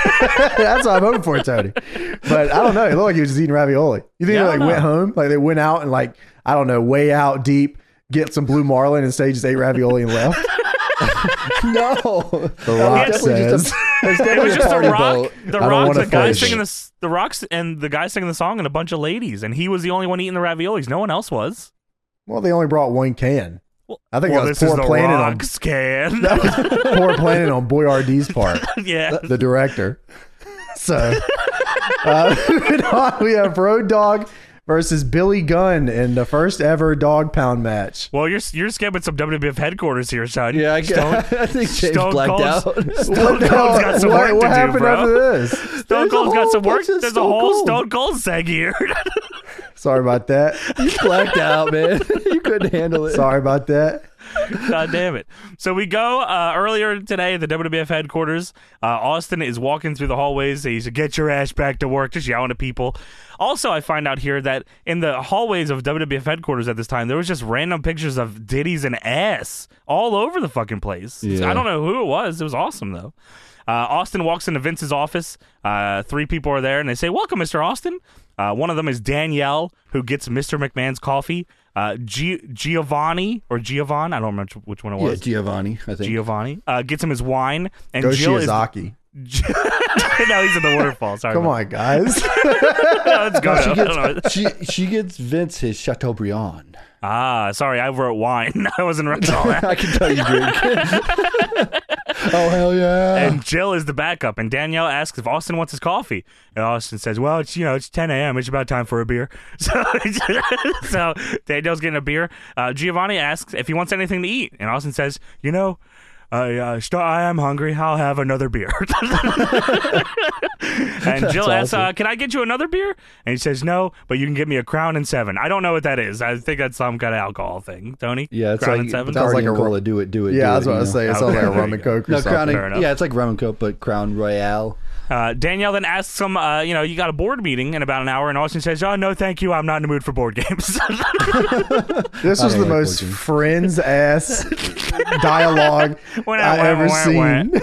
That's what I'm hoping for, Tony. But I don't know. It looked like he was just eating ravioli. You think Yeah, I they like don't went know. home, like they went out and like I don't know, way out deep, get some blue marlin, and say just ate ravioli and left. No, The Rock It's definitely just says. a, it's It definitely was a just the party Rock, boat. the I don't Rock, wanna the guy fish. singing the s- the Rocks, and the guy singing the song, and a bunch of ladies, and he was the only one eating the raviolis. No one else was. Well, they only brought one can. I think well, that was this is poor the planning on Rock's can. that was poor planning on Boyardee's part, yeah. the director. So uh, moving on, we have Road Dogg versus Billy Gunn in the first ever dog pound match. Well, you're you're skipping some W W F headquarters here, son. Yeah, I, Stone, I think James Stone blacked Cold's- out. Stone the Cold's hell- got some what, work what to do, happened bro. after this? Stone There's a Cold's got whole some work. bunch of There's a Stone whole Cold. Stone Cold seg here. Sorry about that. You blacked out, man. You couldn't handle it. Sorry about that. God damn it. So we go uh, earlier today at the W W F headquarters. Uh, Austin is walking through the hallways. He said, get your ass back to work, just yelling at people. Also, I find out here that in the hallways of W W F headquarters at this time, there was just random pictures of Diddy's and ass all over the fucking place. Yeah. I don't know who it was. It was awesome, though. Uh, Austin walks into Vince's office. Uh, three people are there, and they say, welcome, Mister Austin. Uh, one of them is Danielle, who gets Mister McMahon's coffee. Uh, G- Giovanni or Giovanni, I don't remember which one it Yeah, was. Giovanni, I think. Giovanni uh, gets him his wine, and Go Jill Shiozaki. is. No, he's in the waterfall. Sorry. Come about on, guys. that. Let's go. She I don't know. gets, she, she gets Vince his Chateaubriand. Ah, sorry, I wrote wine. I wasn't writing all that. I can tell you drink. Oh, hell yeah. And Jill is the backup, and Danielle asks if Austin wants his coffee, and Austin says, "Well, it's you know it's ten a.m. It's about time for a beer." So, so Danielle's getting a beer. Uh, Giovanni asks if he wants anything to eat, and Austin says, "You know, I uh, st- I am hungry. I'll have another beer." And Jill asks, awesome. uh, "Can I get you another beer?" And he says, "No, but you can get me a Crown and Seven." I don't know what that is. I think that's some kind of alcohol thing. Tony? Yeah, it's Crown like and Seven. Sounds like Bacardi and a- Cola. Do it, do it, Yeah, do that's it, what I was you know? saying. It sounds like a rum and coke or No, something. Crown Fair and, enough. yeah, it's like rum and coke, but Crown Royale. Uh, Danielle then asks him, uh, you know, you got a board meeting in about an hour, and Austin says, "Oh, no, thank you. I'm not in the mood for board games." This I was don't the like most board games. friends ass dialogue When I went, ever went, seen. went.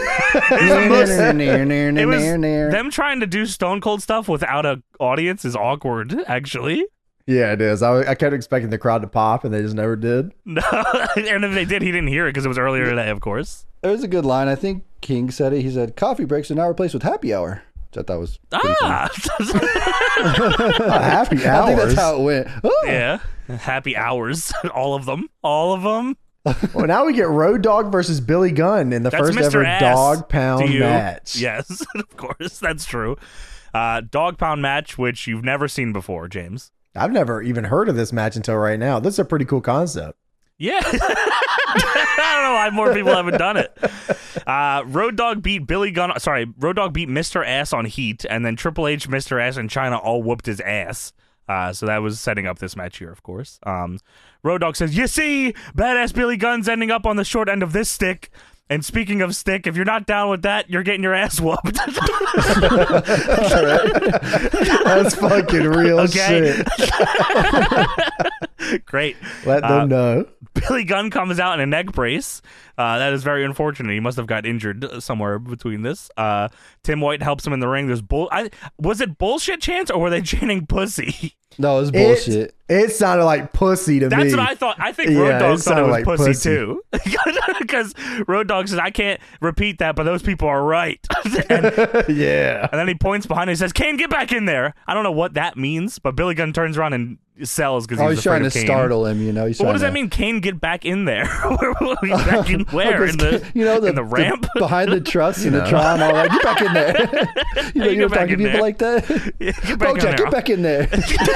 It was It them trying to do Stone Cold stuff without a audience is awkward, actually. Yeah, it is. I, I kept expecting the crowd to pop, and they just never did. No, and if they did, he didn't hear it because it was earlier today, of course. There was a good line. I think King said it. He said, "Coffee breaks are now replaced with happy hour," which I thought was pretty Ah, Oh, happy funny. I think hours. that's how it went. Oh. yeah, happy hours, all of them, all of them. Well, now we get Road Dogg versus Billy Gunn in the That's first Mister ever Ass dog to pound you. match. Yes, of course, that's true. Uh, dog pound match, which you've never seen before, James. I've never even heard of this match until right now. This is a pretty cool concept. Yeah. I don't know why more people haven't done it. Uh, Road Dogg beat Billy Gunn. Sorry, Road Dogg beat Mister Ass on Heat, and then Triple H, Mister Ass, and China all whooped his ass. Uh, so that was setting up this match here, of course. Um, Road Dogg says, "You see, badass Billy Gunn's ending up on the short end of this stick. And speaking of stick, if you're not down with that, you're getting your ass whooped." That's fucking real Okay. shit. Great. Let them Uh, know. Billy Gunn comes out in a neck brace. Uh, that is very unfortunate. He must have got injured somewhere between this. Uh, Tim White helps him in the ring. There's bull. I, was it bullshit chants or were they chanting pussy? No, it was It, bullshit. it sounded like pussy to That's me. what I thought. I think Yeah, Road it Dogg thought it sounded was like pussy, pussy. too. Because Road Dogg says, "I can't repeat that, but those people are right." and, Yeah. and then he points behind and he says, "Kane, get back in there." I don't know what that means, but Billy Gunn turns around and sells because Oh, he's he's trying afraid to of Kane. startle him, you know. He's But what does trying that to- mean? Kane, get back in there. Back in where? In the you know, the, in the ramp? behind the truss in the Tron, all that. Get back in there. You know, You you get don't back talk to in people there. like that. Yeah, get back in Bojack, there. get back in there.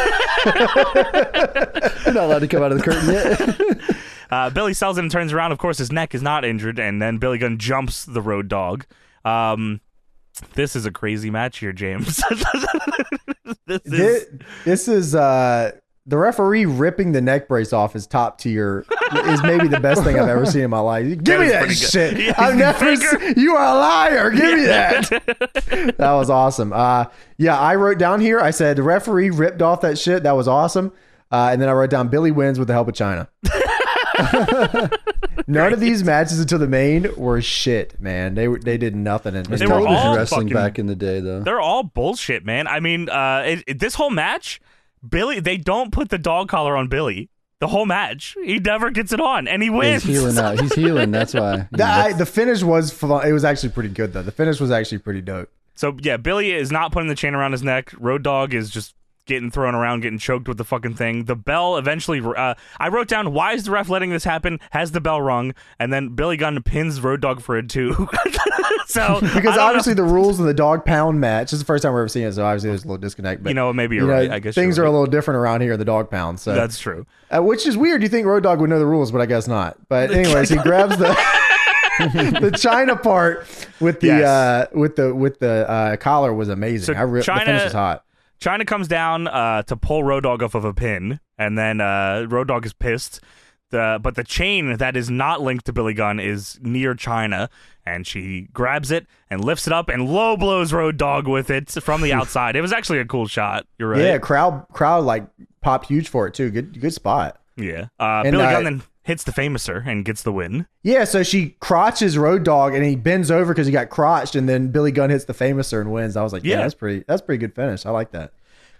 You're not allowed to come out of the curtain yet. Uh, Billy sells it and turns around. Of course, his neck is not injured, and then Billy Gunn jumps the Road Dogg. Um, this is a crazy match here, James. this is This, this is uh, the referee ripping the neck brace off his top tier is maybe the best thing I've ever seen in my life. Give me is that pretty good. shit. Yeah, I've never finger. seen, you are a liar. Give me that. That was awesome. Uh, yeah, I wrote down here, I said the referee ripped off that shit. That was awesome. Uh, and then I wrote down Billy wins with the help of China. None of these matches until the main were shit, man. They were they did nothing. In, They in were television. all wrestling fucking- back in the day, though. They're all bullshit, man. I mean, uh, it, it- this whole match, Billy, they don't put the dog collar on Billy. The whole match, he never gets it on, and he wins. He's healing out. He's healing. That's why. The, I, the finish was fun. It was actually pretty good though. The finish was actually pretty dope. So yeah, Billy is not putting the chain around his neck. Road Dogg is just getting thrown around, getting choked with the fucking thing. The bell eventually. Uh, I wrote down, why is the ref letting this happen? Has the bell rung? And then Billy Gunn pins Road Dogg for it too. So Because obviously the rules in the dog pound match, this is the first time we're ever seeing it, so obviously there's a little disconnect. But You know, maybe you're you know, right. I guess things you're are right. a little different around here in the dog pound. So That's true. uh, which is weird. You think Road Dogg would know the rules, but I guess not. But anyways, he grabs the the China part with the Yes. uh, with the with the uh, collar was amazing. So I re- China- the finish was hot. China comes down uh, to pull Road Dogg off of a pin, and then uh, Road Dogg is pissed. The, but the chain that is not linked to Billy Gunn is near China, and she grabs it and lifts it up and low blows Road Dogg with it from the outside. It was actually a cool shot. You're right. Yeah, crowd crowd like popped huge for it too. Good good spot. Yeah. Uh, And, Billy uh, Gunn then hits the Famouser and gets the win. Yeah, so she crotches Road Dogg and he bends over because he got crotched, and then Billy Gunn hits the Famouser and wins. I was like, yeah, Yeah. that's pretty. That's a pretty good finish. I like that.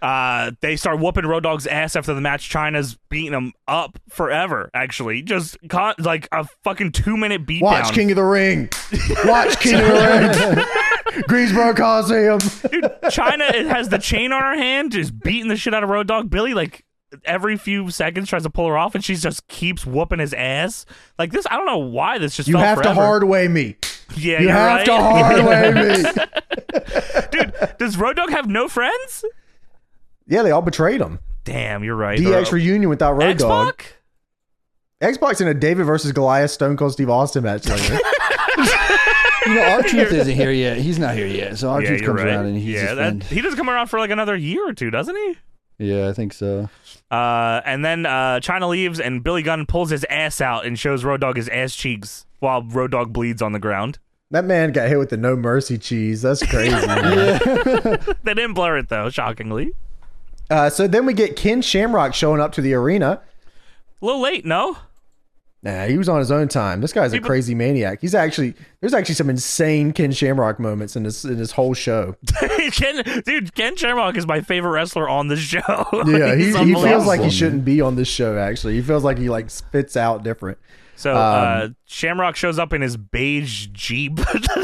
Uh, they start whooping Road Dogg's ass after the match. China's beating him up forever, actually. Just con- like a fucking two minute beatdown. Watch King of the Ring. Watch King of the Ring. Greensboro Coliseum. Dude, China has the chain on her hand, just beating the shit out of Road Dogg. Billy, like, every few seconds tries to pull her off, and she just keeps whooping his ass. Like this, I don't know why this just You felt have forever. to hard way me. Yeah, You you're have right. to hard way me. Dude, does Road Dogg have no friends? Yeah, they all betrayed him. Damn, you're right. D X The- reunion without Road Dogg. X-Pac? Xbox in a David versus Goliath Stone Cold Steve Austin match later. You know, R-Truth isn't here yet. He's not here yet. So Yeah, R-Truth you're comes right. around and he's yeah, his that, friend. he doesn't come around for like another year or two, doesn't he? Yeah, I think so. Uh, and then uh, China leaves, and Billy Gunn pulls his ass out and shows Road Dogg his ass cheeks while Road Dogg bleeds on the ground. That man got hit with the no mercy cheese. That's crazy. Man. They didn't blur it though, shockingly. Uh, so then we get Ken Shamrock showing up to the arena. A little late, no? Nah, he was on his own time. This guy's a People- crazy maniac. He's actually there's actually some insane Ken Shamrock moments in this in this whole show. Ken, dude, Ken Shamrock is my favorite wrestler on the show. Yeah, he, He's he feels unbelievable. like he shouldn't be on this show. Actually, he feels like he like spits out different. So Um, uh, Shamrock shows up in his beige Jeep.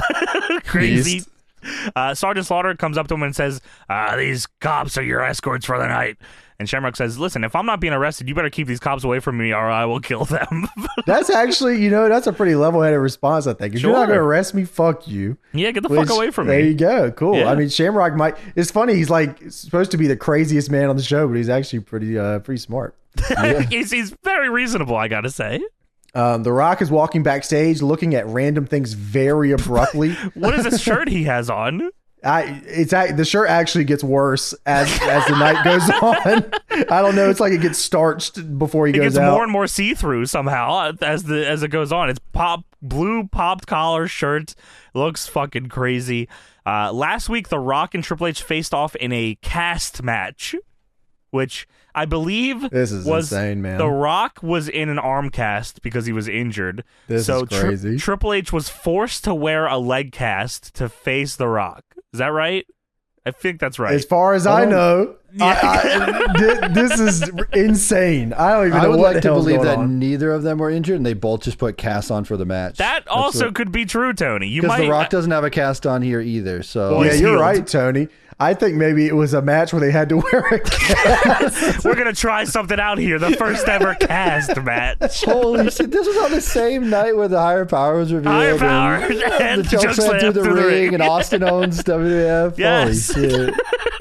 Crazy. Beast. Uh, Sergeant Slaughter comes up to him and says, uh, these cops are your escorts for the night. And Shamrock says, listen, if I'm not being arrested, you better keep these cops away from me or I will kill them. That's actually, you know, that's a pretty level-headed response. I think if you're not Sure. going to arrest me, fuck you. yeah, get the Which- fuck away from there me. you go. Cool. Yeah. I mean, Shamrock might. It's funny. He's like supposed to be the craziest man on the show, but he's actually pretty, uh, pretty smart. he's, he's very reasonable, I gotta say. Um, the Rock is walking backstage, looking at random things very abruptly. What is this shirt he has on? I it's act- the shirt actually gets worse as as the night goes on. I don't know. It's like it gets starched before he It goes gets out. more and more see-through somehow as the as it goes on. It's pop blue popped collar shirt. Looks fucking crazy. Uh, last week, The Rock and Triple H faced off in a cast match, which I believe This is was insane, man. The Rock was in an arm cast because he was injured. This so is crazy. Triple H was forced to wear a leg cast to face The Rock. Is that right? I think that's right. As far as I, I don't- know, I, I, thi- this is insane. I don't even I know would what like the to hell's believe going that on. neither of them were injured and they both just put casts on for the match. that That's also what- could be true, Tony. You Because might. The Rock doesn't have a cast on here either. So Well, Yeah, he's you're healed. right, Tony. I think maybe it was a match where they had to wear a cast. We're gonna try something out here. The first ever cast match. holy shit! This was on the same night where the Higher Power was revealed. Higher Power and, and the choke slam through the through the ring, ring. and Austin owns W W F. Yes. Holy shit!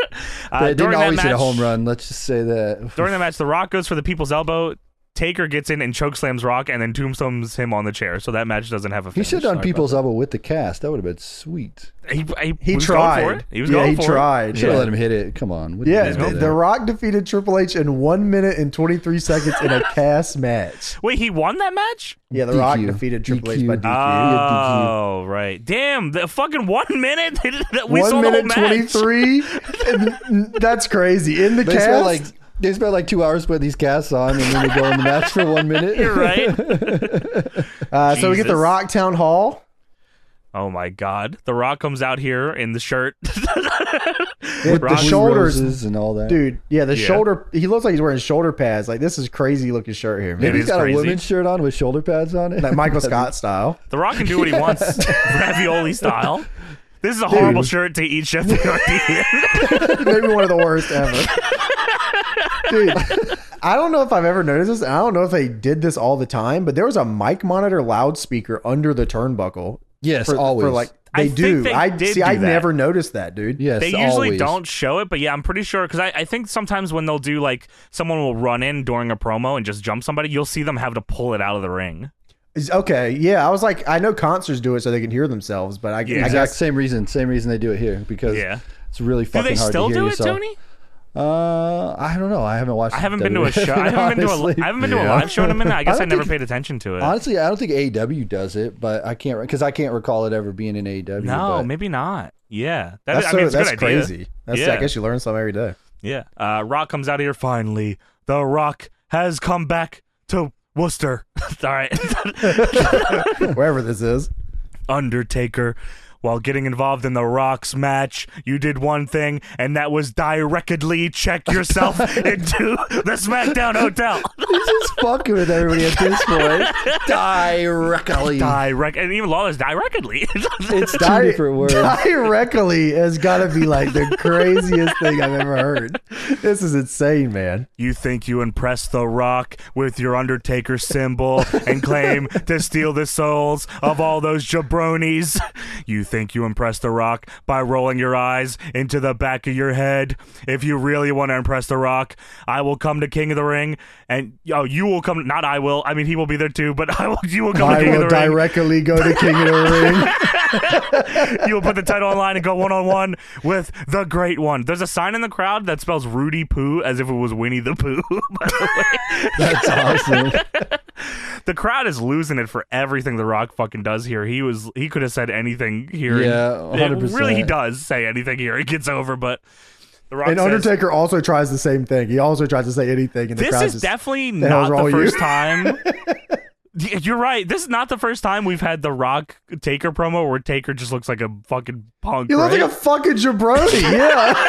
Uh, They didn't during that always match, hit a home run. Let's just say that. During the match, The Rock goes for the people's elbow. Taker gets in and chokeslams Rock, and then tombstones him on the chair. So that match doesn't have a He finish. should have done Sorry people's about elbow with the cast. That would have been sweet. that. He, he, He was tried. Going for it. He was yeah, going he for tried. Should have Yeah, let him hit it. Come on. What yeah did he the, do the there? Rock defeated Triple H in one minute and twenty-three seconds in a cast match. it. Wait, he won that match? Yeah, The D Q. Rock defeated Triple H by D D Q. Q. Oh, right. Damn, the fucking one minute. we saw one the whole minute match. twenty-three. And that's crazy. In the They cast, spent like they spent like two hours putting these casts on, and then they go in the match for one minute. You're right. uh, so we get the Jesus. Rock Town Hall. Oh my God, The Rock comes out here in the shirt. With Rock- the shoulders, Roses and all that. dude. Yeah, the Yeah. shoulder. He looks like he's wearing shoulder pads. Like this is crazy looking shirt here, It Maybe man. he's is got crazy. a women's shirt on with shoulder pads on it. Like Michael Scott style. The Rock can do what he wants, ravioli style. This is a horrible Dude. shirt to eat Chef Boyardee in. Maybe one of the worst ever. Dude, I don't know if I've ever noticed this. and I don't know if they did this all the time, but there was a mic monitor loudspeaker under the turnbuckle. Yes, for, always. For like I they think do. they I did see. do I that. never noticed that, dude. yes, They usually always. don't show it, but yeah, I'm pretty sure because I, I think sometimes when they'll do like someone will run in during a promo and just jump somebody, you'll see them have to pull it out of the ring. Is- Okay, yeah. I was like, I know concerts do it so they can hear themselves, but I, Yeah. I Exact guess same reason. Same reason they do it here because Yeah. it's really Do fucking they hard still to hear do it, yourself. Tony? Uh, I don't know. I haven't watched. I haven't been to a W W F, show. I haven't been to a. honestly. I haven't been to a Yeah. live show in a minute. I guess I, don't never think- paid attention to it. Honestly, I don't think A E W does it, but I can't because I can't recall it ever being in A E W. no, but maybe not. Yeah, that, that's I so mean, it's a that's good idea. crazy. That's Yeah. I guess you learn something every day. Yeah. Uh, Rock comes out of here finally. The Rock has come back to Worcester. All right. Wherever this is. Undertaker while getting involved in the Rock's match, you did one thing, and that was directly check yourself into the SmackDown hotel. He's just fucking with everybody at this point. Directly. Direct, and even Lawler's directly. It's two Di- different words. Directly has got to be like the craziest thing I've ever heard. This is insane, man. You think you impress The Rock with your Undertaker symbol and claim to steal the souls of all those jabronis. You think you impress The Rock by rolling your eyes into the back of your head. If you really want to impress The Rock, I will come to King of the Ring, and oh, you will come. Not I will. I mean, he will be there too, but I will. You will come I to King will of the Ring. directly go to King of the Ring. You will put the title online and go one on one with the Great One. There's a sign in the crowd that spells Rudy Poo as if it was Winnie the Pooh. By the way, That's awesome. the crowd is losing it for everything The Rock fucking does here. He was he could have said anything here. Yeah, one hundred percent. Really, he does say anything here. It gets over, but The Rock And says, Undertaker also tries the same thing. He also tries to say anything. And the this crowd is just, definitely "The hell's not wrong the with you?" first time. Y- You're right. This is not the first time we've had the Rock Taker promo where Taker just looks like a fucking punk. He looks right? like a fucking jabroni. Yeah.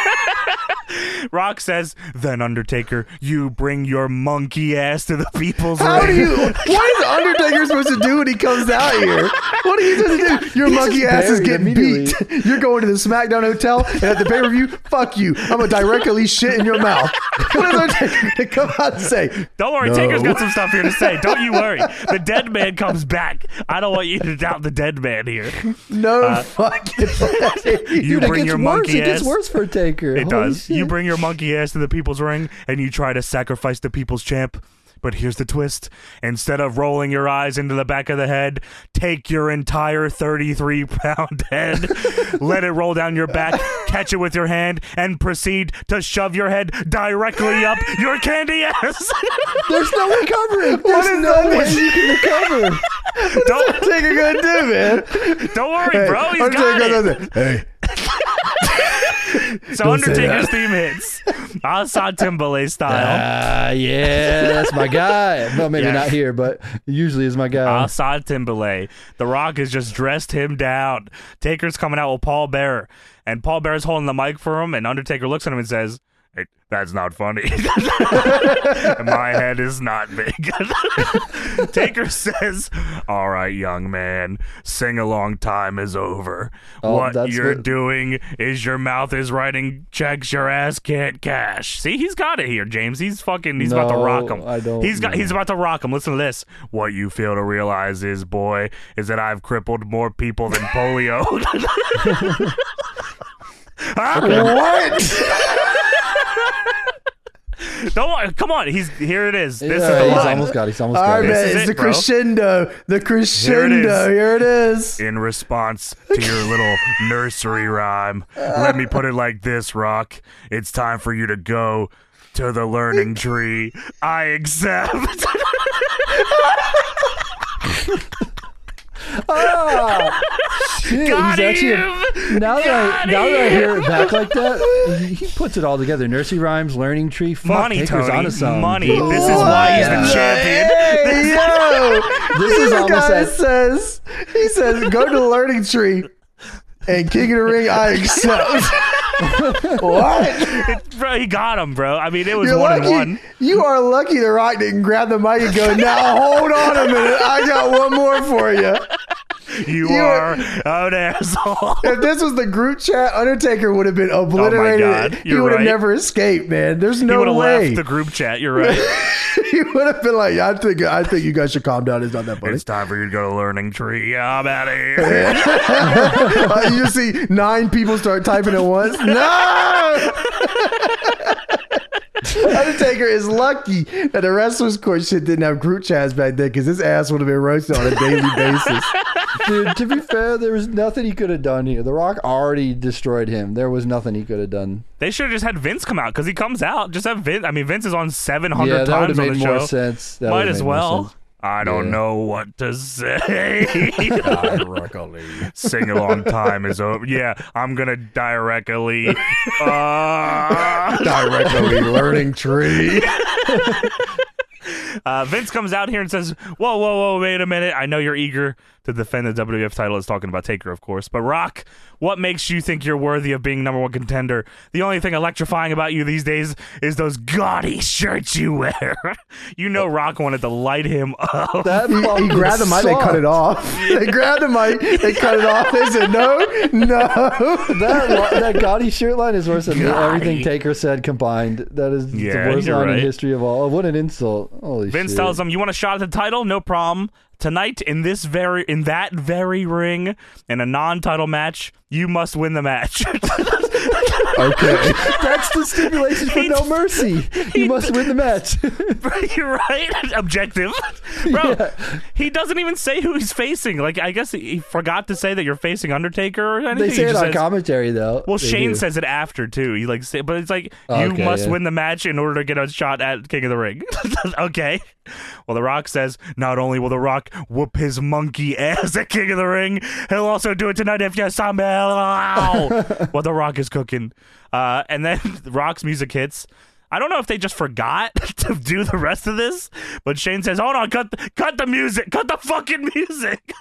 Rock says, then Undertaker, you bring your monkey ass to the people's How do ring. you? What is Undertaker supposed to do when he comes out here? What are you supposed to do? Your He's monkey just ass is buried getting immediately. beat. You're going to the SmackDown hotel, and at the pay per view, fuck you. I'm gonna directly shit in your mouth. What is Undertaker to come out and say? Don't worry, No. Taker's got some stuff here to say. Don't you worry. The dead man comes back. I don't want you to doubt the dead man here. No fucking way. You Dude, it bring gets your worse. monkey It gets ass. worse for Taker. It Holy does. shit. You bring your monkey ass to the people's ring and you try to sacrifice the people's champ. But here's the twist. Instead of rolling your eyes into the back of the head, take your entire thirty-three pound head, let it roll down your back, catch it with your hand, and proceed to shove your head directly up your candy ass. There's no recovering. What There's is no that? way you can recover. don't, Undertaker gonna do, man? don't worry, Hey, bro. He's Undertaker got it. does it. Hey. So Don't say Undertaker's that. theme hits. Asa Timberlake style. Ah, yeah, that's my guy. Well, maybe Yeah. not here, but usually is my guy. Asa Timberlake. The Rock has just dressed him down. Taker's coming out with Paul Bearer. And Paul Bearer's holding the mic for him, and Undertaker looks at him and says, hey, that's not funny. My head is not big. Taker says, all right, young man, sing-along time is over. Oh, what that's you're what- doing is your mouth is writing checks your ass can't cash. See, he's got it here, James. He's fucking, he's about to No, rock him. I don't He's got, know. he's about to rock him. Listen to this. What you fail to realize is, boy, is that I've crippled more people than polio. Huh? What? Don't worry. Come on. He's here. It is. This Yeah, is the he's line. almost got it. He's almost All got right, it. This man. is It's it, the bro. crescendo. The crescendo. is. Here it is. In response to your little nursery rhyme, let me put it like this, Rock. It's time for you to go to the learning tree. I accept. Ah, shit, Got he's actually a- him. now that Got I, now that I hear him. it back like that, he, he puts it all together. Nursery rhymes, learning tree, fuck, Money, Taker's Tony. onto something. Money. This is why he's the champion. Hey, yo. This is This almost guy at- says, he says, go to the learning tree and King of the Ring, I accept. What? Bro, he got him, bro. I mean, it was You're one lucky. and one. You are lucky The Rock didn't grab the mic and go, now hold on a minute. I got one more for you. You, You are are- an asshole. If this was the group chat, Undertaker would have been obliterated. God, he you're would have right. never escaped, man. There's He no would have way. left the group chat. You're right. He would have been like, I think I think you guys should calm down. It's not that funny. It's time for you to go to learning tree. I'm out of here. Uh, you just see nine people start typing at once. No! Undertaker is lucky that the wrestlers court shit didn't have group chats back then because his ass would have been roasted on a daily basis. Dude, to be fair, there was nothing he could have done here. The Rock already destroyed him. There was nothing he could have done. They should have just had Vince come out because he comes out. Just have Vince. I mean, Vince is on seven hundred Yeah, that would times have on made the more show. sense. That Might would've as made more well. sense. I don't Yeah. know what to say. Sing along time is over. Yeah, I'm gonna directly. Uh, Directly learning tree. uh, Vince comes out here and says, "Whoa, whoa, whoa! Wait a minute! I know you're eager to defend the W W F title is talking about Taker, of course. But Rock, what makes you think you're worthy of being number one contender? The only thing electrifying about you these days is those gaudy shirts you wear. You know Rock wanted to light him up. That He, he fucking grabbed the mic, they cut it sucked. off. They grabbed the mic, they cut it off. They said, no, no. That li- that gaudy shirt line is worse than Gaudy. everything Taker said combined. That is Yeah, the worst you're line right. in history of all. What an insult! Holy Vince shit. tells him, "You want a shot at the title? No problem. Tonight, in this very, in that very ring, in a non-title match, you must win the match." Okay. That's the stipulation for He- No Mercy. You must win the match. You're right. Objective, bro. Yeah. He doesn't even say who he's facing. Like, I guess he forgot to say that you're facing Undertaker or anything. They He say it just on says- commentary though. Well, They Shane do. says it after too. He like, say, but it's like Oh, you okay, must yeah. win the match in order to get a shot at King of the Ring. Okay. Well, The Rock says not only will The Rock whoop his monkey ass at King of the Ring, he'll also do it tonight if you smell what The Rock is cooking. Uh, and then The Rock's music hits. I don't know if they just forgot to do the rest of this, but Shane says, "Hold on, cut, cut the music, cut the fucking music."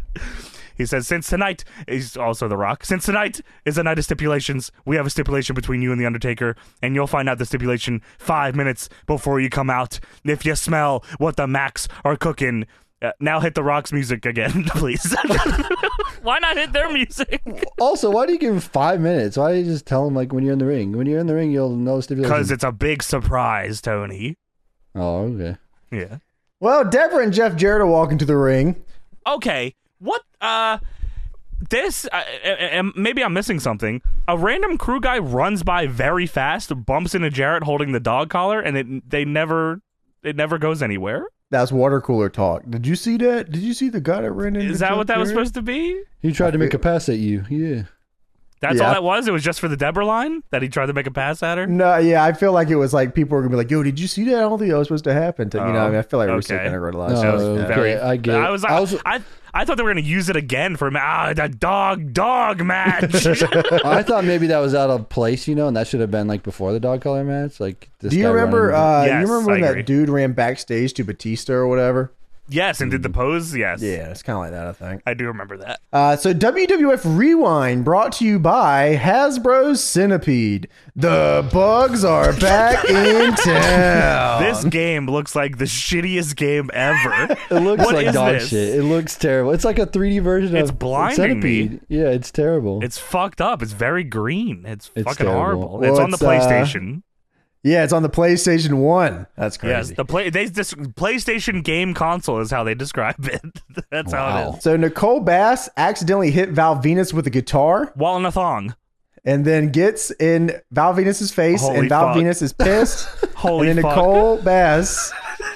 He says, "Since tonight," he's also The Rock, "since tonight is a night of stipulations, we have a stipulation between you and The Undertaker, and you'll find out the stipulation five minutes before you come out. If you smell what the Macs are cooking." Uh, now hit The Rock's music again, please. Why not hit their music? Also, why do you give him five minutes? Why do you just tell him like when you're in the ring? When you're in the ring, you'll know the stipulation. Because it's a big surprise, Tony. Oh, okay. Yeah. Well, Deborah and Jeff Jarrett are walking to the ring. Okay, what, uh, this, uh, uh, uh, maybe I'm missing something. A random crew guy runs by very fast, bumps into Jarrett holding the dog collar, and it they never, it never goes anywhere. That's water cooler talk. Did you see that? Did you see the guy that ran into Is that Jeff what that was Jarrett? supposed to be? He tried to make feel- a pass at you. Yeah. That's Yeah. all that was? It was just for the Deborah line? That he tried to make a pass at her? No, yeah, I feel like it was like people were gonna be like, "Yo, did you see that? I don't think that was supposed to happen." To, you know, Oh, I mean, I feel like we're still okay. kind of read a lot. No, of That was stuff. okay, very, I get it. I was, I was- I, I thought they were going to use it again for ah, the dog, dog match. I thought maybe that was out of place, you know, and that should have been like before the dog collar match. Like, this Do you guy remember? running- Uh, Yes, you remember when I that agree. dude ran backstage to Batista or whatever? Yes, and did the pose? Yes. Yeah, it's kind of like that, I think. I do remember that. Uh, so W W F Rewind brought to you by Hasbro's Centipede. The bugs are back in town. This game looks like the shittiest game ever. It looks What like is dog this? shit. It looks terrible. It's like a three D version It's of blinding me. Centipede. Yeah, it's terrible. It's fucked up. It's very green. It's, It's fucking terrible. horrible. Well, it's on the it's, uh, PlayStation. Yeah, it's on the PlayStation One. That's crazy. Yes, the play. They this PlayStation game console is how they describe it. That's how it Wow. is. So Nicole Bass accidentally hit Val Venus with a guitar Wall in a thong. and then gets in Val Venus's face, Holy and Val fuck. Venus is pissed. Holy and then fuck. Nicole Bass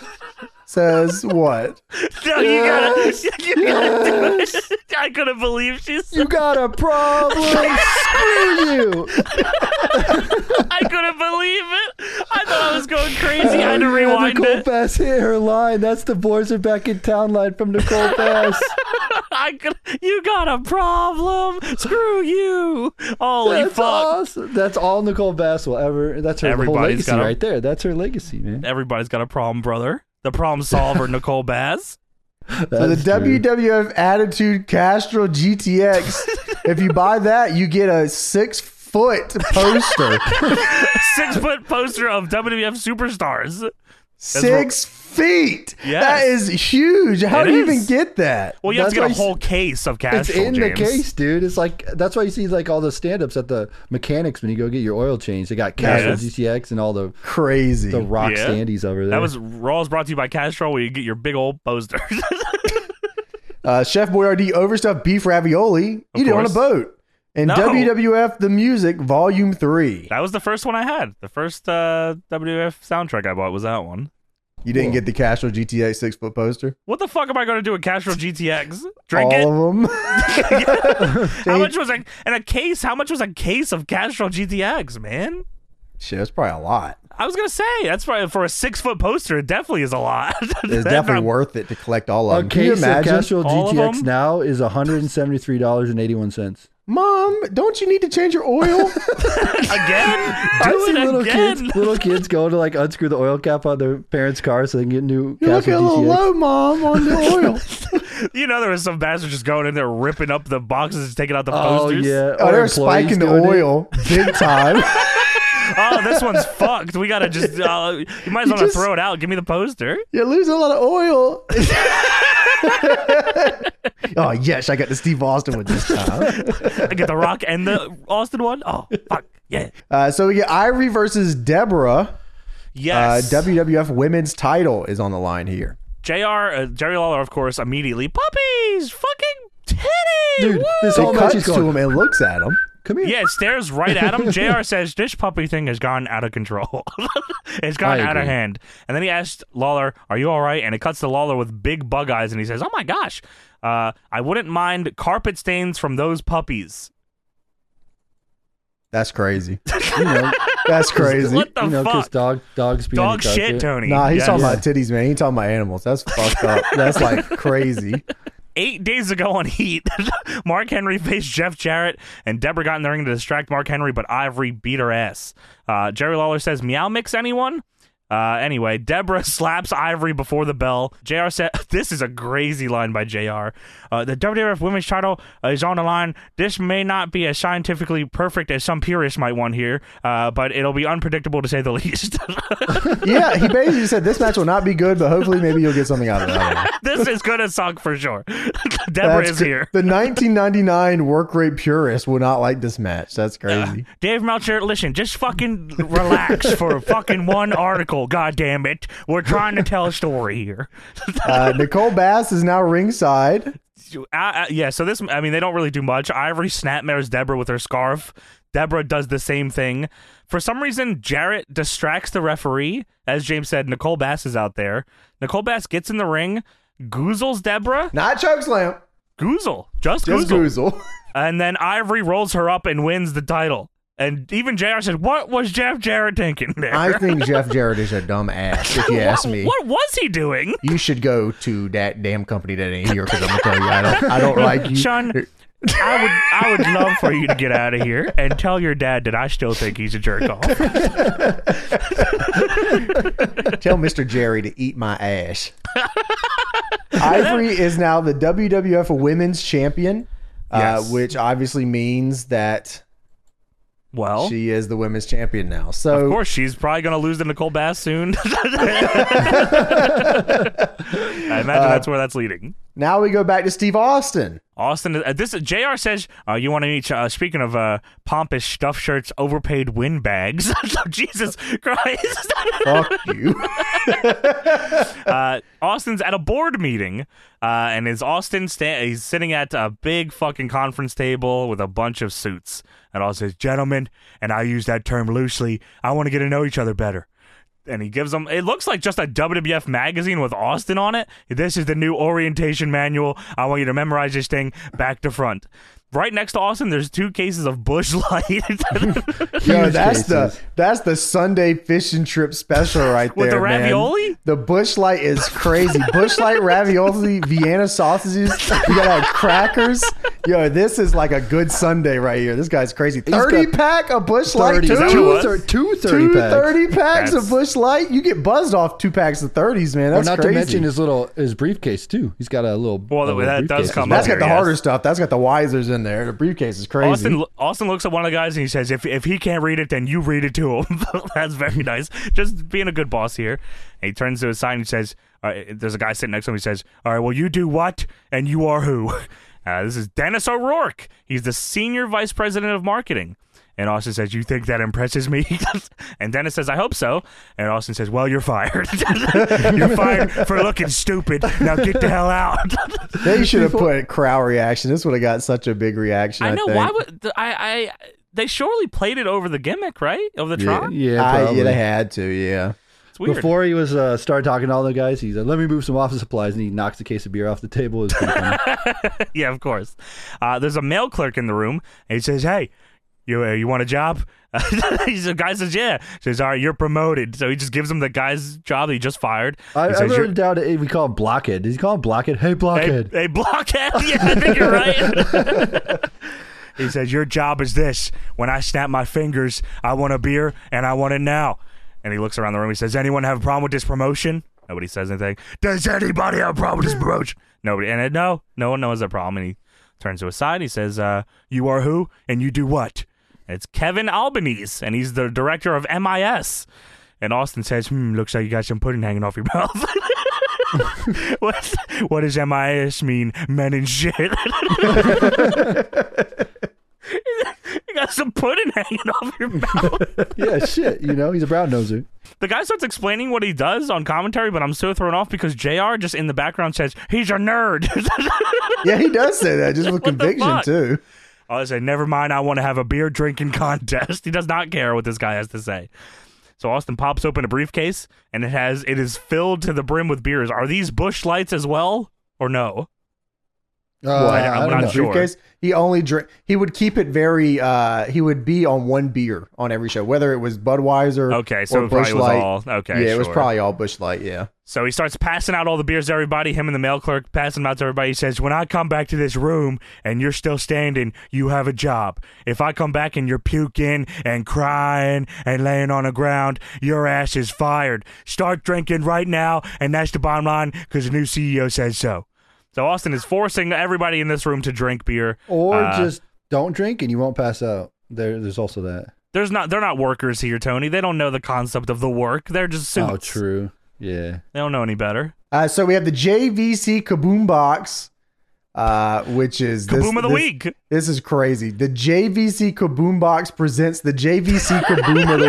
says what? No, you gotta, you gotta do it. I couldn't believe she's. You got a problem? Screw you! I couldn't believe it. I thought I was going crazy. I had to Oh, yeah, rewind Nicole it. Bass hit her line. That's the boys are back in town line from Nicole Bass. I could. You got a problem. Screw you. Holy That's fuck. awesome. That's all Nicole Bass will ever. That's her whole Everybody's legacy got a- right there. That's her legacy, man. Everybody's got a problem, brother. The problem solver, Nicole Bass. So the That's true. W W F Attitude Castrol G T X. If you buy that, you get a six foot poster. Six foot poster of W W F superstars. Six feet. Yes. That is huge. How It do you is. even get that? Well, you have That's to get why a you whole case of Castrol, It's in James. the case, dude. It's like that's why you see like all the stand-ups at the mechanics when you go get your oil change. They got Castrol Yes. G T X and all the Crazy. the rock Yeah. standees over there. That was Raw's brought to you by Castrol, where you get your big old posters. Uh, Chef Boyardee overstuffed beef ravioli. Eat it on a course. boat. And No. W W F The Music Volume three. That was the first one I had. The first uh, W W F soundtrack I bought was that one. You didn't get the Castrol G T X six foot poster? What the fuck am I going to do with Castrol G T X? Drink All it? of them. How much was a in a case? How much was a case of Castrol G T X, man? Shit, that's probably a lot. I was gonna say that's probably for a six foot poster. It definitely is a lot. It's That's definitely not- worth it to collect all of a them. Can you case of imagine? Castrol All of G T X them? now is one hundred seventy-three dollars and eighty-one cents. Mom, don't you need to change your oil? again. I Do see it little again. kids, little kids go to like unscrew the oil cap on their parents' car so they can get new You're looking a Castrol little G T X. low, Mom, on the oil. You know, there was some bastard just going in there, ripping up the boxes, and taking out the Oh posters. yeah. Oh, Or they're employees spiking the doing it. oil big time. Oh, this one's fucked. We gotta just. Uh, you might as well not just- throw it out. Give me the poster. You're losing a lot of oil. Oh yes, I got the Steve Austin one this time. I get the Rock and the Austin one. Oh, fuck yeah. Uh, so we get Ivory versus Deborah. Uh, Yes. W W F Women's title is on the line here. J R uh, Jerry Lawler, of course, immediately puppies, fucking titty. Dude, woo!" this It whole match cuts is to going. him and looks at him. Come here. Yeah, it stares right at him. J R says, this puppy thing has gone out of control. It's gone I out of agree. hand. And then he asked Lawler, are you all right? And it cuts to Lawler with big bug eyes, and he says, oh my gosh, uh, I wouldn't mind carpet stains from those puppies. That's crazy. You know, That's crazy. What the you know, because fuck? dog, dogs being Dog the carpet. shit, Tony. Nah, he's Yes. talking about titties, man. He ain't talking about animals. That's fucked up. That's like crazy. Eight days ago on Heat, Mark Henry faced Jeff Jarrett, and Deborah got in the ring to distract Mark Henry, but Ivory beat her ass. Uh, Jerry Lawler says, meow mix anyone? Uh, anyway, Deborah slaps Ivory before the bell. J R said, this is a crazy line by J R. Uh, the W W F Women's title uh, is on the line. This may not be as scientifically perfect as some purists might want here, uh, but it'll be unpredictable to say the least. Yeah, he basically said this match will not be good, but hopefully maybe you'll get something out of it. I don't know. This is going to suck for sure. Deborah That's is cra- here. The nineteen ninety-nine work rate purist will not like this match. That's crazy. Dave Meltzer, listen, just fucking relax for fucking one article. God damn it. We're trying to tell a story here. Uh, Nicole Bass is now ringside. Uh, uh, yeah, so this, I mean, they don't really do much. Ivory snapmares Deborah with her scarf. Deborah does the same thing. For some reason, Jarrett distracts the referee. As James said, Nicole Bass is out there. Nicole Bass gets in the ring, goozles Deborah. Not chokeslam, Goozle. Just, just goozle. goozle. And then Ivory rolls her up and wins the title. And even J R said, what was Jeff Jarrett thinking there? I think Jeff Jarrett is a dumb ass, if you ask what, me. what was he doing? You should go to that damn company that ain't here because I'm gonna tell you I don't I don't like you. Sean, I would I would love for you to get out of here and tell your dad that I still think he's a jerk off. Tell Mister Jerry to eat my ass. Ivory is now the W W F Women's Champion, uh, Yes. which obviously means that Well, she is the Women's Champion now. So of course, she's probably going to lose to Nicole Bass soon. I imagine that's where that's leading. now we go back to Steve Austin. Austin, uh, this J R says, uh, you want to each, uh, speaking of uh, pompous stuff shirts, overpaid windbags. Jesus Christ. Fuck you. uh, Austin's at a board meeting, uh, and is Austin sta- he's sitting at a big fucking conference table with a bunch of suits. And Austin says, gentlemen, and I use that term loosely, I want to get to know each other better. And he gives them, it looks like just a W W F magazine with Austin on it. This is the new orientation manual. I want you to memorize this thing back to front. Right next to Austin, there's two cases of Busch Light. Yo, Huge that's the cases. that's the Sunday fishing trip special right With there, the man. ravioli? The Busch Light is crazy. Busch Light ravioli, Vienna sausages. You gotta have crackers. Yo, this is like a good Sunday right here. This guy's crazy. Thirty got pack of Busch Light, thirty, too. Is that what it two, was? thir- two thirty Two packs. thirty packs That's- of Busch Light. You get buzzed off two packs of thirties, man. Or That's not crazy. to mention his little his briefcase too. He's got a little. Well, a little that does briefcase come as up That's here, got the yes. harder stuff. That's got the Wisers in there. The briefcase is crazy. Austin, Austin looks at one of the guys and he says, if if he can't read it, then you read it to him. That's very nice. Just being a good boss here. And he turns to his side and he says, all right, there's a guy sitting next to him. He says, all right, well, you do what and you are who? Uh, this is Dennis O'Rourke. He's the senior vice president of marketing. And Austin says, you think that impresses me? And Dennis says, I hope so. And Austin says, well, you're fired. You're fired for looking stupid. Now get the hell out. They should have put crowd reaction. This would have got such a big reaction. I, I know. think. Why would I, I? They surely played it over the gimmick, right? Of the Yeah, Tron? yeah, I- probably. yeah, they had to. Yeah. It's weird. Before he was uh, started talking to all the guys, he said, "Let me move some office supplies," and he knocks a case of beer off the table. It was pretty funny. Yeah, of course. Uh, there's a mail clerk in the room, and he says, "Hey, you uh, you want a job?" He's the guy says, "Yeah." He says, "All right, you're promoted." So he just gives him the guy's job that he just fired. I, He I says, wrote "You're- it down. To, we call him Blockhead. Did he call him Blockhead? Hey, Hey, Blockhead. hey, blockhead. Yeah, I think you're right. He says, your job is this. When I snap my fingers, I want a beer, and I want it now. And he looks around the room. He says, anyone have a problem with this promotion? Nobody says anything. Does anybody have a problem with this promotion? Nobody. And uh, no, no one knows the problem. And he turns to his side. He says, uh, you are who? And you do what? And it's Kevin Albanese, and he's the director of M I S. And Austin says, hmm, looks like you got some pudding hanging off your mouth. what, what does M I S mean? Men and shit. You got some pudding hanging off your mouth. Yeah, shit. You know, he's a brown noser. The guy starts explaining what he does on commentary, but I'm so thrown off because J R just in the background says, he's a nerd. Yeah, he does say that, just with What the conviction, fuck? too. I say, never mind, I want to have a beer drinking contest. He does not care what this guy has to say. So Austin pops open a briefcase, and it has it is filled to the brim with beers. Are these Busch Lights as well, or no? Uh, I- I'm I don't not know. sure. Briefcase, he only drink. He would keep it very. Uh, he would be on one beer on every show, whether it was Budweiser. Okay, so or it probably Busch was Light. all okay. Yeah, it was sure. probably all Busch Light. Yeah. So he starts passing out all the beers to everybody. Him and the mail clerk passing them out to everybody. He says, when I come back to this room and you're still standing, you have a job. If I come back and you're puking and crying and laying on the ground, your ass is fired. Start drinking right now, and that's the bottom line because the new C E O says so. So Austin is forcing everybody in this room to drink beer. Or Uh, just don't drink and you won't pass out. There, there's also that. There's not. They're not workers here, Tony. They don't know the concept of the work. They're just suits. Oh, true. Yeah. They don't know any better. Uh, so we have the J V C Kaboom Box, uh, which is this, Kaboom of the this, week. This is crazy. The J V C Kaboom Box presents the J V C Kaboom of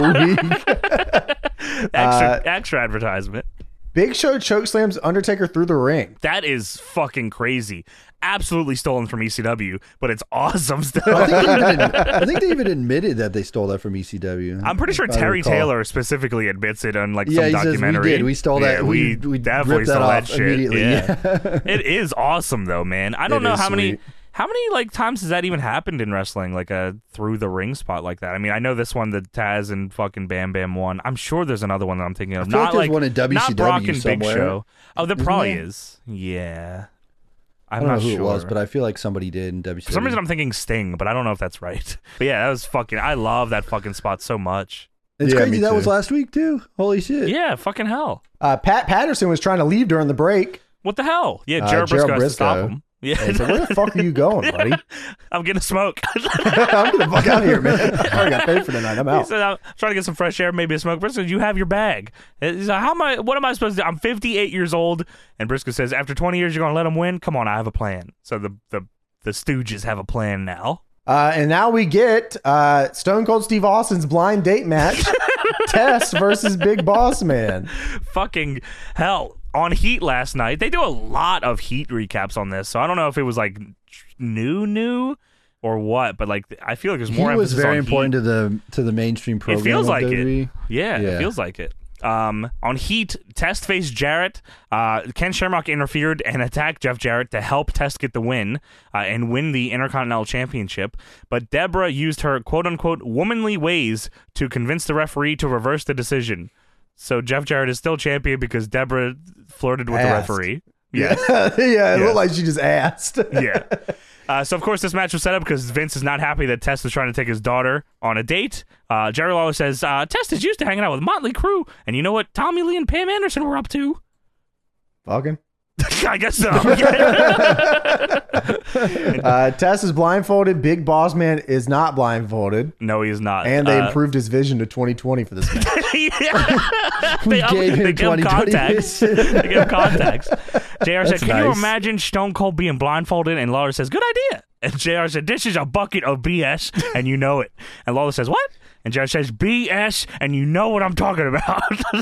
the week. Extra, Uh, extra advertisement. Big Show chokeslams Undertaker through the ring. That is fucking crazy. Absolutely stolen from E C W, but it's awesome I still. think, they even, I think they even admitted that they stole that from E C W. I'm pretty sure if I Terry recall. Taylor specifically admits it on like Yeah, some he says we documentary. did. We stole Yeah, that. we, We- we definitely ripped that stole that off shit. immediately. Yeah. Yeah. It is awesome though, man. I don't It know is how many sweet. how many like times has that even happened in wrestling, like a through the ring spot like that. I mean, I know this one that Taz and fucking Bam Bam won. I'm sure there's another one that I'm thinking of. I feel Not like there's like one in W C W not Brock and Big somewhere. Show. Oh, there Isn't probably there? is. Yeah. I I'm don't know not who sure. it was, but I feel like somebody did in W C W. For some reason, I'm thinking Sting, but I don't know if that's right. But yeah, that was fucking. I love that fucking spot so much. It's Yeah, crazy. me That too. was last week too. Holy shit. Yeah, fucking hell. Uh, Pat Patterson was trying to leave during the break. What the hell? Yeah, Uh, Jared Briscoe Gerald has to stop Briscoe. him. Yeah, And so where the fuck are you going, buddy? I'm getting a smoke. I'm getting the fuck out of here, man. I already got paid for tonight. I'm He out. said, I'm trying to get some fresh air, maybe a smoke. Briscoe, you have your bag. He's like, how am I? What am I supposed to do? I'm fifty-eight years old, and Briscoe says, after twenty years, you're going to let him win? Come on, I have a plan. So the the the Stooges have a plan now. Uh, and now we get uh, Stone Cold Steve Austin's blind date match. Test versus Big Boss Man. Fucking hell. On Heat last night, they do a lot of Heat recaps on this, so I don't know if it was like new, new, or what, but like I feel like there's He more was emphasis very on important Heat. to the to the mainstream program. It feels of like W W E. it. Yeah, Yeah. it feels like it. Um, on Heat, Test faced Jarrett. Uh, Ken Shamrock interfered and attacked Jeff Jarrett to help Test get the win uh, and win the Intercontinental Championship. But Deborah used her quote-unquote womanly ways to convince the referee to reverse the decision. So Jeff Jarrett is still champion because Deborah flirted with Asked. the referee. Yeah, Yeah. yeah. It Yeah. looked like she just asked. yeah. Uh, so, of course, this match was set up because Vince is not happy that Test was trying to take his daughter on a date. Uh, Jerry Lawler says, uh, Test is used to hanging out with Motley Crue. And you know what Tommy Lee and Pam Anderson were up to? Fucking. I guess so. Uh, Tess is blindfolded. Big Boss Man is not blindfolded. no, he is not. And they Uh, improved his vision to twenty twenty for this match. yeah. We they, up- gave him they give him twenty twenty contacts. vision. they give him contacts. J R said, That's can you nice. imagine Stone Cold being blindfolded? And Lawler says, good idea. And J R said, this is a bucket of B S, and you know it. And Lawler says, what? And J R says, B S, and you know what I'm talking about.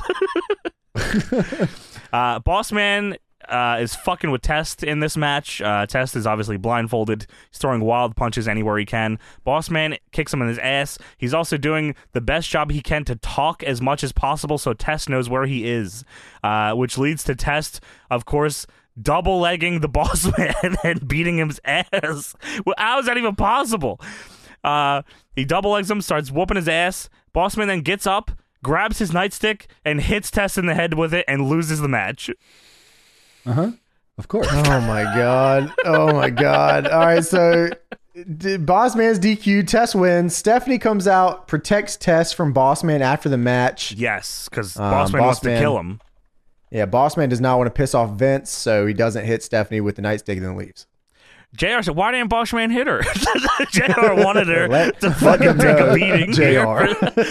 uh, Boss Man uh, is fucking with Test in this match. Uh, Test is obviously blindfolded. He's throwing wild punches anywhere he can. Boss Man kicks him in his ass. He's also doing the best job he can to talk as much as possible so Test knows where he is, uh, which leads to Test, of course, double legging the Boss Man and beating his ass. Well, how is that even possible? Uh, he double legs him, starts whooping his ass. Boss Man then gets up, grabs his nightstick, and hits Test in the head with it and loses the match. Uh-huh. Of course. Oh my god. Oh my god. All right, so d- Boss Man's D Q. Tess wins. Stephanie comes out, protects Tess from Boss Man after the match. Yes, because Um, Boss Man Boss wants Man- to kill him. Yeah, Boss Man does not want to piss off Vince, so he doesn't hit Stephanie with the nightstick and then leaves. J R said, why didn't Boss Man hit her? J R wanted her Let- to fucking take a beating. J R.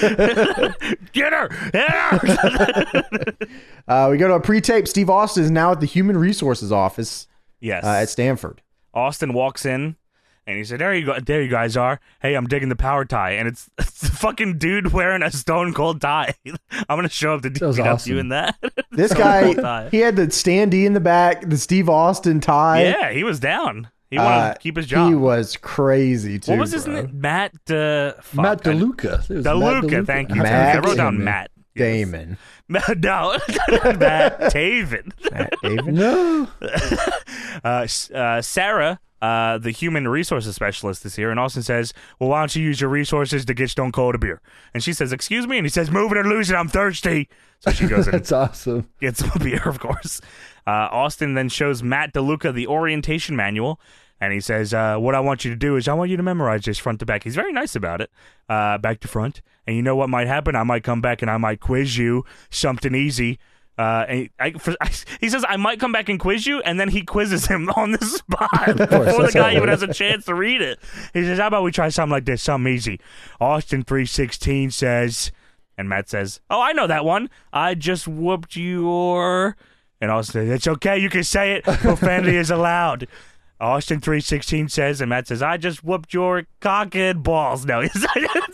Get her! Hit her! Uh, we go to a pre-tape. Steve Austin is now at the Human Resources office Yes. uh, at Stanford. Austin walks in and he said, there you go, there you guys are. Hey, I'm digging the power tie. And it's, it's a fucking dude wearing a Stone Cold tie. I'm going to show up to D was P W awesome. in that. This Stone Cold guy, tie. he had the standee in the back, the Steve Austin tie. Yeah, he was down. He wanted Uh, to keep his job. He was crazy too. what was his bro. name? Matt, uh, fuck, Matt I- DeLuca. It was Matt DeLuca, thank you. Matt I wrote down Damon. Matt. Yes. Damon. Matt, no, Matt Taven. Matt David. No. Uh, S- uh, Sarah, uh, the human resources specialist, is here, and Austin says, well, why don't you use your resources to get Stone Cold a beer? And she says, excuse me? And he says, move it or lose it, I'm thirsty. So she goes and That's awesome. gets him a beer, of course. Uh, Austin then shows Matt DeLuca the orientation manual, and he says, uh, what I want you to do is I want you to memorize this front to back. He's very nice about it, uh, back to front. And you know what might happen? I might come back and I might quiz you something easy. Uh, and I, for, I, he says, I might come back and quiz you, and then he quizzes him on the spot before the that's guy how it even works. has a chance to read it. He says, how about we try something like this, something easy. Austin three sixteen says, and Matt says, oh, I know that one. I just whooped your... And Austin says, it's okay, you can say it. Profanity is allowed. Austin three sixteen says, and Matt says, I just whooped your cock and balls. No, he's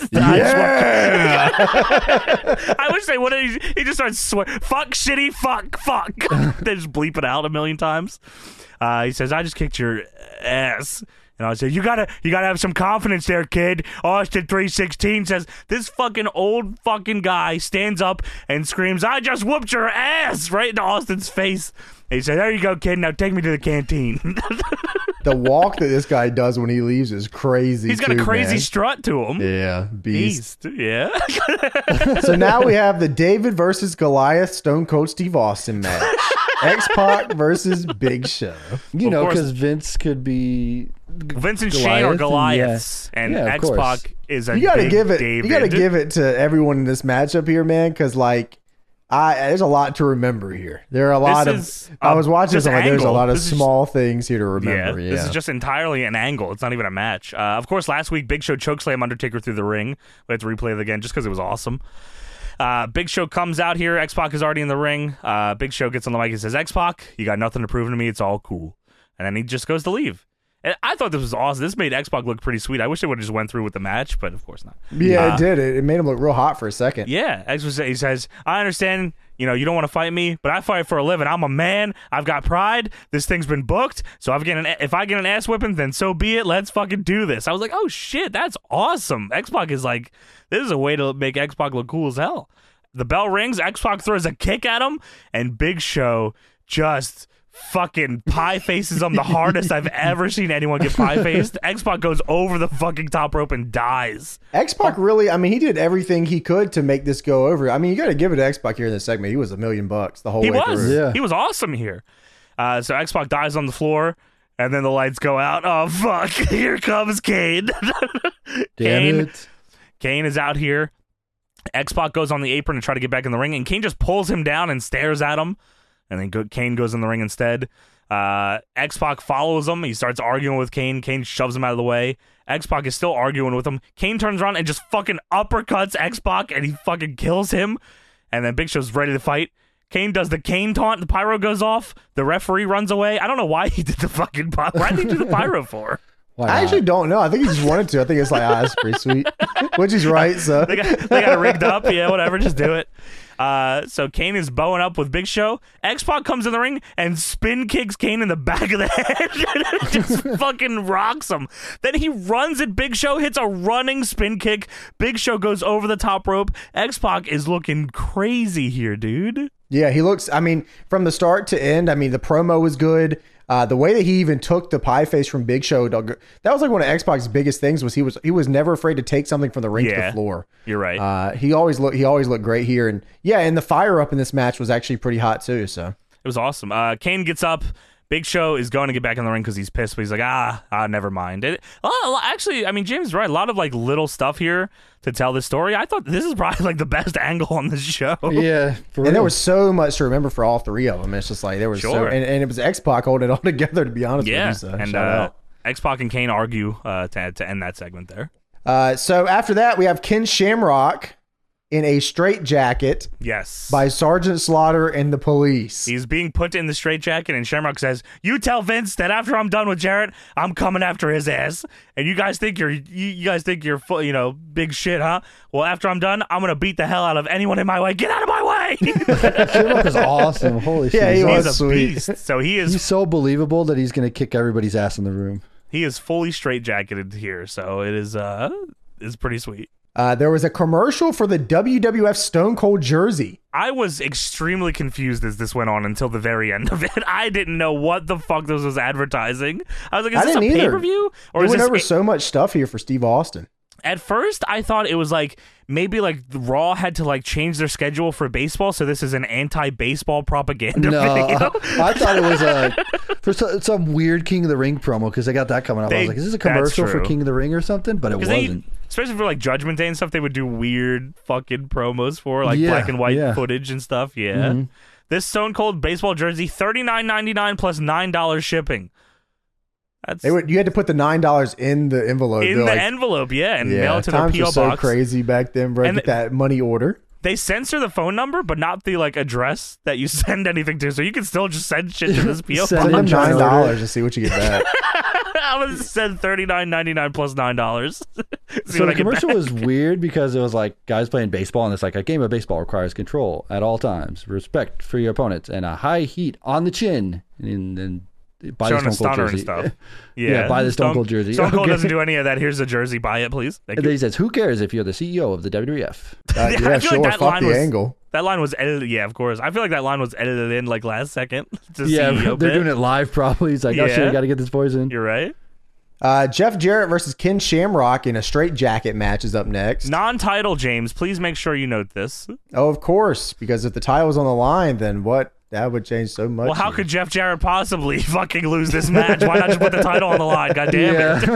Yeah. I wish they would have. He, he just starts swearing, fuck, shitty, fuck, fuck. They just bleep it out a million times. Uh, he says, I just kicked your ass. And I say, you gotta, you gotta have some confidence there, kid. Austin three sixteen says, this fucking old fucking guy stands up and screams, I just whooped your ass right into Austin's face. And he said, there you go, kid. Now take me to the canteen. The walk that this guy does when he leaves is crazy. He's got too, a crazy man. strut to him. Yeah, beast. Beast. Yeah. So now we have the David versus Goliath Stone Cold Steve Austin match. X-Pac versus Big Show. You Of know, course. because Vince could be Vince and Shane are Goliath and- Goliaths, yeah. and, Yeah, of X-Pac course. is a You gotta big give it. David. You gotta give it to everyone in this matchup here, man. Because like, I there's a lot to remember here. There are a lot is of. I a- was watching this this. I'm like, there's a angle. lot of This is- small things here to Yeah, remember. Yeah, this is just entirely an angle. It's not even a match. Uh, of course, last week Big Show chokeslam Undertaker through the ring. We have to replay it again just because it was awesome. Uh, Big Show comes out here. X-Pac is already in the ring. Uh, Big Show gets on the mic and says, X-Pac, you got nothing to prove to me. It's all cool. And then he just goes to leave. And I thought this was awesome. This made X-Pac look pretty sweet. I wish they would have just went through with the match, but of course not. yeah, Uh, it did. It, it made him look real hot for a second. Yeah, X was, he says, I understand, you know, you don't want to fight me, but I fight for a living. I'm a man. I've got pride. This thing's been booked. So if I get an, if I get an ass whipping, then so be it. Let's fucking do this. I was like, oh shit, that's awesome. X-Pac is like, this is a way to make X-Pac look cool as hell. The bell rings. X-Pac throws a kick at him, and Big Show just fucking pie faces him the hardest I've ever seen anyone get pie faced. X-Pac goes over the fucking top rope and dies. X-Pac really. I mean, he did everything he could to make this go over. I mean, you got to give it to X-Pac here in this segment. He was a million bucks the whole He way was. through. Yeah. He was awesome here. Uh, so X-Pac dies on the floor, and then the lights go out. Oh, fuck. Here comes Kane. damn Kane, it. Kane is out here. X-Pac goes on the apron to try to get back in the ring, and Kane just pulls him down and stares at him. And then go- Kane goes in the ring instead. Uh, X-Pac follows him. He starts arguing with Kane. Kane shoves him out of the way. X-Pac is still arguing with him. Kane turns around and just fucking uppercuts X-Pac, and he fucking kills him. And then Big Show's ready to fight. Kane does the Kane taunt. The pyro goes off. The referee runs away. I don't know why he did the fucking pyro. Why did he do the pyro for? Why I not? actually don't know. I think he just wanted to. I think it's like, ah, that's pretty sweet. Which is right. So They got, they got it rigged up. Yeah, whatever. Just do it. Uh, so Kane is bowing up with Big Show. X-Pac comes in the ring and spin kicks Kane in the back of the head. Just fucking rocks him. Then he runs at Big Show, hits a running spin kick. Big Show goes over the top rope. X-Pac is looking crazy here, dude. yeah, he looks. I mean, from the start to end. I mean, the promo was good. Uh, the way that he even took the pie face from Big Show, that was like one of X-Pac's biggest things. Was he was he was never afraid to take something from the ring to Yeah. the floor. You're right. Uh, he always looked he always looked great here, and yeah, and the fire up in this match was actually pretty hot too. So It was awesome. Uh, Kane gets up, Big Show is going to get back in the ring because he's pissed, but he's like, ah, ah, never mind. It, well, actually, I mean, James is right. A lot of like little stuff here to tell this story. I thought this is probably like the best angle on this show. Yeah, for and real. there was so much to remember for all three of them. It's just like there was so, Sure. and, and it was X-Pac holding it all together. To be honest Yeah, with you, so and shout uh, out. X-Pac and Kane argue uh, to to end that segment there. Uh, so after that, we have Ken Shamrock in a straitjacket Yes. by Sergeant Slaughter and the police. He's being put in the straitjacket, and Shamrock says, "You tell Vince that after I'm done with Jarrett, I'm coming after his ass. And you guys think you're, you, you guys think you're, full, you know, big shit, huh? Well, after I'm done, I'm gonna beat the hell out of anyone in my way. Get out of my way!" Shamrock is awesome. Holy Yeah, shit. he He's, was. He's a sweet. beast. So he is he's so believable that he's going to kick everybody's ass in the room. he is fully straitjacketed here. So it is uh, is pretty sweet. Uh, there was a commercial for the W W F Stone Cold jersey. I was extremely confused as this went on until the very end of it. I didn't know what the fuck this was advertising. I was like, is I this a didn't either. pay-per-view? Or We is went this over so much stuff here for Steve Austin. At first, I thought it was like maybe like Raw had to like change their schedule for baseball, so this is an anti-baseball propaganda No, video. I thought it was a for so, some weird King of the Ring promo because they got that coming up. I They- was like, is this a that's commercial for true. King of the Ring or something? But it 'Cause they- wasn't. especially for like Judgment Day and stuff, they would do weird fucking promos for like Yeah, black and white yeah. footage and stuff. Yeah, Mhm. this Stone Cold baseball jersey, thirty nine ninety nine plus nine dollars shipping. That's They would, you had to put the nine dollars in the envelope. in They're the like, envelope, yeah, and yeah, mail it to their times P O were so box. crazy back then, bro. And Get that money order. They censor the phone number, but not the like address that you send anything to. So you can still just send shit to this P O Send Send box. them Trying to nine order. dollars to see what you get back. I'm gonna send thirty nine ninety nine plus nine dollars. So the commercial was weird because it was like guys playing baseball, and it's like a game of baseball requires control at all times, respect for your opponents, and a high heat on the chin, and then buy showing the a Stone Cold stunner and jersey. stuff. Yeah, Yeah, buy the Stone Cold jersey. Stone Cold Okay. doesn't do any of that. Here's a jersey. Buy it, please. Thank And you. then he says, "Who cares if you're the C E O of the W W F?" Uh, I yeah, feel like sure. that Fuck line the was- angle. That line was edited. Yeah, of course. I feel like that line was edited in like last second. To Yeah, C E O they're bit. doing it live. Probably. He's like, "Oh shit, Yeah. I got to get this voice in." You're right. Uh, Jeff Jarrett versus Ken Shamrock in a straitjacket match is up next. Non-title, James. Please make sure you note this. Oh, of course, because if the title was on the line, then what? That would change so much. Well, how could Jeff Jarrett possibly fucking lose this match? Why not just put the title on the line? God damn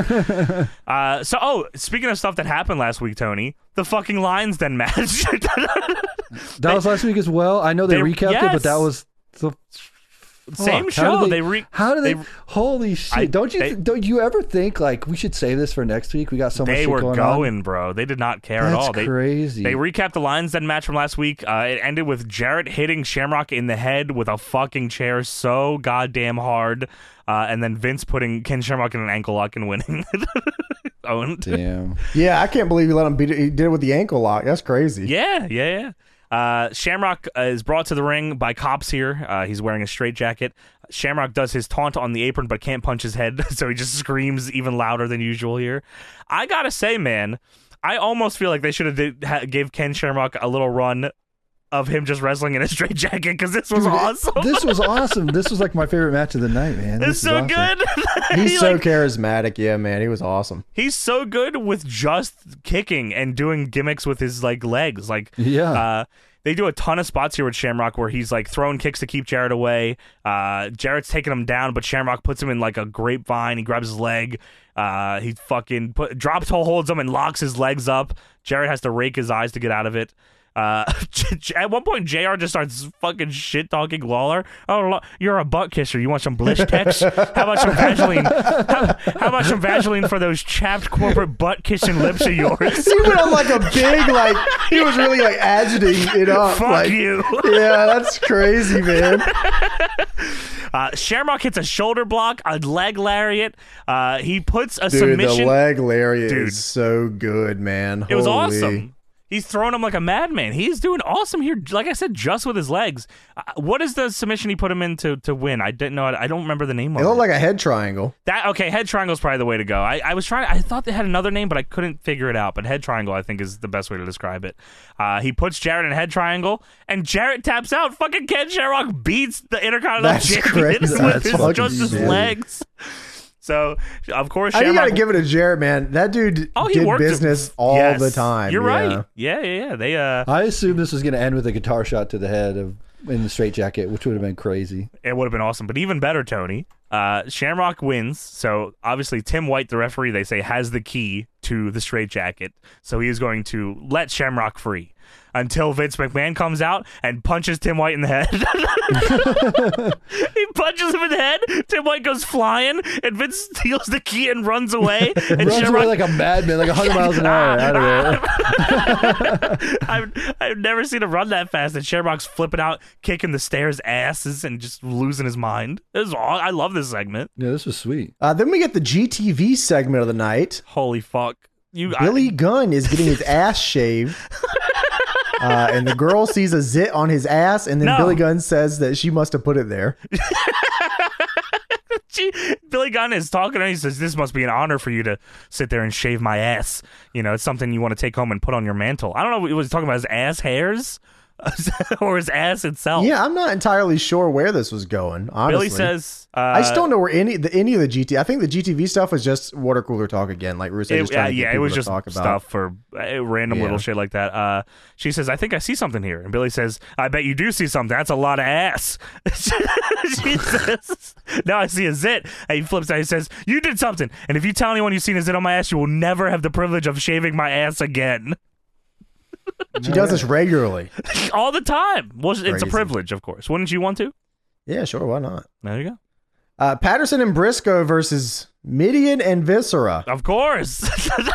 it. Uh, so, oh, speaking of stuff that happened last week, Tony, the fucking Lions Den match. That was last week as well. I know they, They- recapped it, yes. but that was the Same Fuck, how show. do They, re- How do they? they- holy shit! I- don't you they- don't you ever think like we should save this for next week? We got so much they shit were going going, on. bro. They did not care That's at all. They, crazy. They recapped the Lions Den match from last week. Uh, it ended with Jarrett hitting Shamrock in the head with a fucking chair so goddamn hard, uh, and then Vince putting Ken Shamrock in an ankle lock and winning. Owned. Damn. Yeah, I can't believe he let him beat it. He did it with the ankle lock. That's crazy. Yeah, yeah, yeah. Uh, Shamrock uh, is brought to the ring by cops here. Uh, he's wearing a straitjacket. Shamrock does his taunt on the apron but can't punch his head, so he just screams even louder than usual here. I gotta say, man, I almost feel like they should have did, ha- gave Ken Shamrock a little run of him just wrestling in a straitjacket because this was Dude, awesome. This was awesome. This was like my favorite match of the night, man. This It's is so awesome. good. He's He, so like, charismatic. Yeah, man. He was awesome. he's so good with just kicking and doing gimmicks with his like legs. Like, Yeah. uh, they do a ton of spots here with Shamrock where he's like throwing kicks to keep Jarrett away. Uh, Jarrett's taking him down, but Shamrock puts him in like a grapevine. He grabs his leg. Uh, he fucking put, drop toe holds him and locks his legs up. Jarrett has to rake his eyes to get out of it. Uh, at one point, J R just starts fucking shit talking Lawler. Oh, lo- you're a butt kisser. You want some blish tex? How about some Vaseline? How, how about some Vaseline for those chapped corporate butt kissing lips of yours? He went on like a big, like, he was really like agitating it up. Fuck like, you. Yeah, that's crazy, man. Uh, Shamrock hits a shoulder block, a leg lariat. Uh, he puts a Dude, submission. the leg lariat Dude. is so good, man. It was Holy. awesome. He's throwing him like a madman. He's doing awesome here. Like I said, just with his legs. Uh, what is the submission he put him in to, to win? I didn't know. I don't remember the name It of looked it. like a head triangle. That okay? Head triangle is probably the way to go. I, I was trying. I thought they had another name, but I couldn't figure it out. But head triangle, I think, is the best way to describe it. Uh, he puts Jarrett in a head triangle, and Jarrett taps out. Fucking Ken Shamrock beats the Intercontinental That's Champion crazy. with That's his, fucking just his silly. legs. So of course, I you Shamrock. gotta give it to Jarrett, man. That dude oh, he did worked business all Yes. the time. You're yeah. right. Yeah, yeah, yeah. They uh. I assumed this was going to end with a guitar shot to the head of in the straitjacket, which would have been crazy. It would have been awesome. But even better, Tony, uh, Shamrock wins. So obviously Tim White, the referee, they say, has the key to the straitjacket. So he is going to let Shamrock free until Vince McMahon comes out and punches Tim White in the head. He punches him in the head. Tim White goes flying, and Vince steals the key and runs away. And Runs Shamrock, away like a madman, like one hundred miles an hour out of there. I've, I've never seen him run that fast. And Shamrock's flipping out, kicking the stairs asses, and just losing his mind. This is all, I love this segment. Yeah, this was sweet. Uh, then we get the G T V segment of the night. Holy fuck. You, Billy I, Gunn is getting his ass shaved. Uh, and the girl sees a zit on his ass, and then No. Billy Gunn says that she must have put it there. She, Billy Gunn is talking to her. He says, "This must be an honor for you to sit there and shave my ass. You know, it's something you want to take home and put on your mantle." I don't know. Was he talking about his ass hairs or his ass itself? Yeah, I'm not entirely sure where this was going, honestly. Billy says, uh, I just don't know where any the, any of the G T. I think the G T V stuff was just water cooler talk again, like Russo It, just uh, trying to get yeah, it people was to just talk about. stuff for uh, random Yeah. little shit like that. Uh, she says, "I think I see something here," and Billy says, "I bet you do see something. That's a lot of ass." She says, "No, I see a zit." And he flips out. He says, "You did something, and if you tell anyone you've seen a zit on my ass, you will never have the privilege of shaving my ass again." She does this regularly. All the time. Well, it's a Crazy. privilege, of course. Wouldn't you want to? Yeah, sure, why not? There you go. Uh, Patterson and Briscoe versus Midian and Viscera. Of course.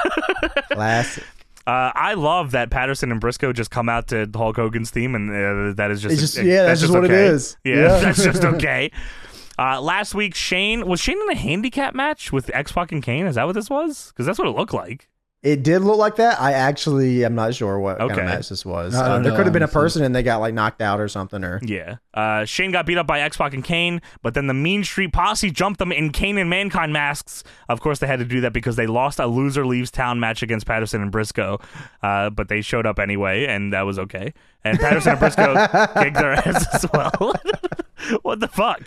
Classic. Uh, I love that Patterson and Briscoe just come out to Hulk Hogan's theme, and uh, that is just, It's just- yeah, that's just what it okay. is. Yeah, Yeah. that's just okay. Uh, last week, Shane was Shane in a handicap match with X-Pac and Kane. Is that what this was? Because that's what it looked like. It did look like that. I actually am not sure what kind Okay. of match this was. I Uh, don't there know, could have been a honestly. person and they got like knocked out or something. Or Yeah. Uh, Shane got beat up by X-Pac and Kane, but then the Mean Street Posse jumped them in Kane and Mankind masks. Of course, they had to do that because they lost a loser leaves town match against Patterson and Briscoe. Uh, but they showed up anyway, and that was okay. And Patterson and Briscoe kicked their ass as well. What the fuck?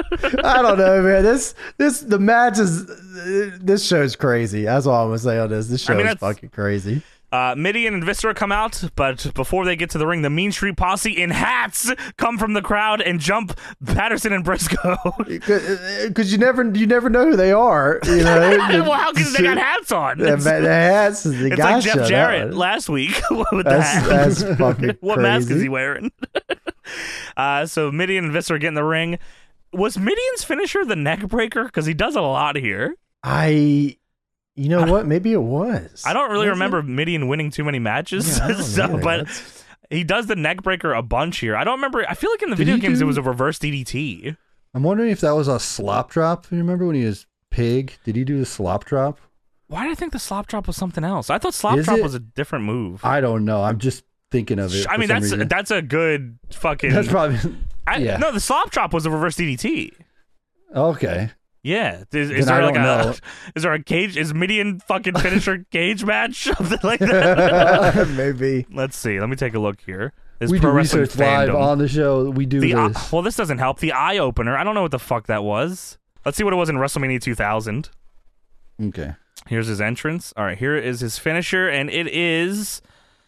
I don't know, man. This this the match is this show's crazy. That's all I'm gonna say on this. This show I mean, is that's- fucking crazy. Uh, Midian and Viscera come out, but before they get to the ring, the Mean Street Posse in hats come from the crowd and jump Patterson and Briscoe. Because you never you never know who they are. You know. Well, how can they got hats on? The, It's, the hats. The it's guy like Jeff showed Jarrett up. last week with the That's, hat. that's fucking What crazy. mask is he wearing? uh, so Midian and Viscera get in the ring. Was Midian's finisher the neck breaker? Because he does it a lot here. I. You know what? Maybe it was. I don't really Was remember it? Midian winning too many matches, Yeah, I don't so, either. but That's- he does the neck breaker a bunch here. I don't remember. I feel like in the Did video he games it do- was a reverse D D T. I'm wondering if that was a slop drop. You remember when he was pig? Did he do the slop drop? Why did I think the slop drop was something else? I thought slop Is drop it? was a different move. I don't know. I'm just thinking of it. I for mean, some that's reason. that's a good fucking. That's probably I, yeah. No, the slop drop was a reverse D D T. okay. Yeah, is, is Then there I like don't a know. is there a cage? Is Midian fucking finisher cage match something like that? Maybe. Let's see. Let me take a look here. This We Pro do Wrestling research live Fandom. on the show. We do The eye- this. well, this doesn't help. The eye opener. I don't know what the fuck that was. Let's see what it was in WrestleMania two thousand. Okay. Here's his entrance. All right, here is his finisher, and it is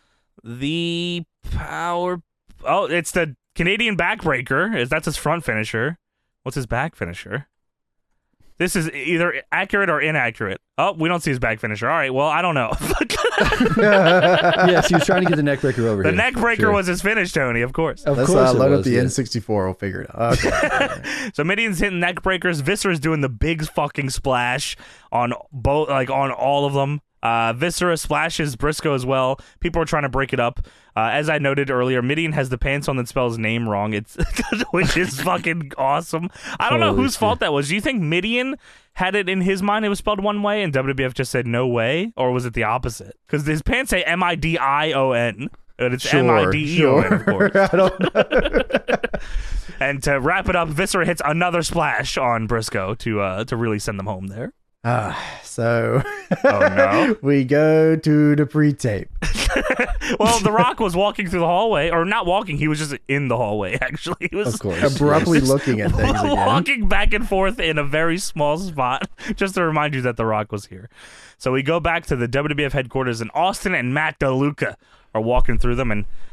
the power. Oh, it's the Canadian backbreaker. Is that's his front finisher? What's his back finisher? This is either accurate or inaccurate. Oh, we don't see his back finisher. All right, well, I don't know. Yes, he was trying to get the neck breaker over The here. neck breaker Sure. was his finish, Tony, of course. Of Let's course uh, it load was, up the yeah. N sixty-four. We'll figure it out. Okay. So Midian's hitting neck breakers. Viscera's doing the big fucking splash on both, like on all of them. Uh, Viscera splashes Briscoe as well. People are trying to break it up. Uh, as I noted earlier, Midian has the pants on that spells name wrong. It's which is fucking awesome. I don't know Holy whose shit. fault that was. Do you think Midian had it in his mind it was spelled one way and W W F just said no way, or was it the opposite? Because his pants say M I D I O N. And it's Sure, M I D E O N, of course. I don't know. And to wrap it up, Viscera hits another splash on Briscoe to uh, to really send them home there. Ah, so Oh, no. we go to the pre-tape. Well, The Rock was walking through the hallway, or not walking, he was just in the hallway, actually. He was Of course. Abruptly yes. looking at things again. walking back and forth in a very small spot, just to remind you that The Rock was here. So we go back to the W W F headquarters, and Austin and Matt DeLuca are walking through them, and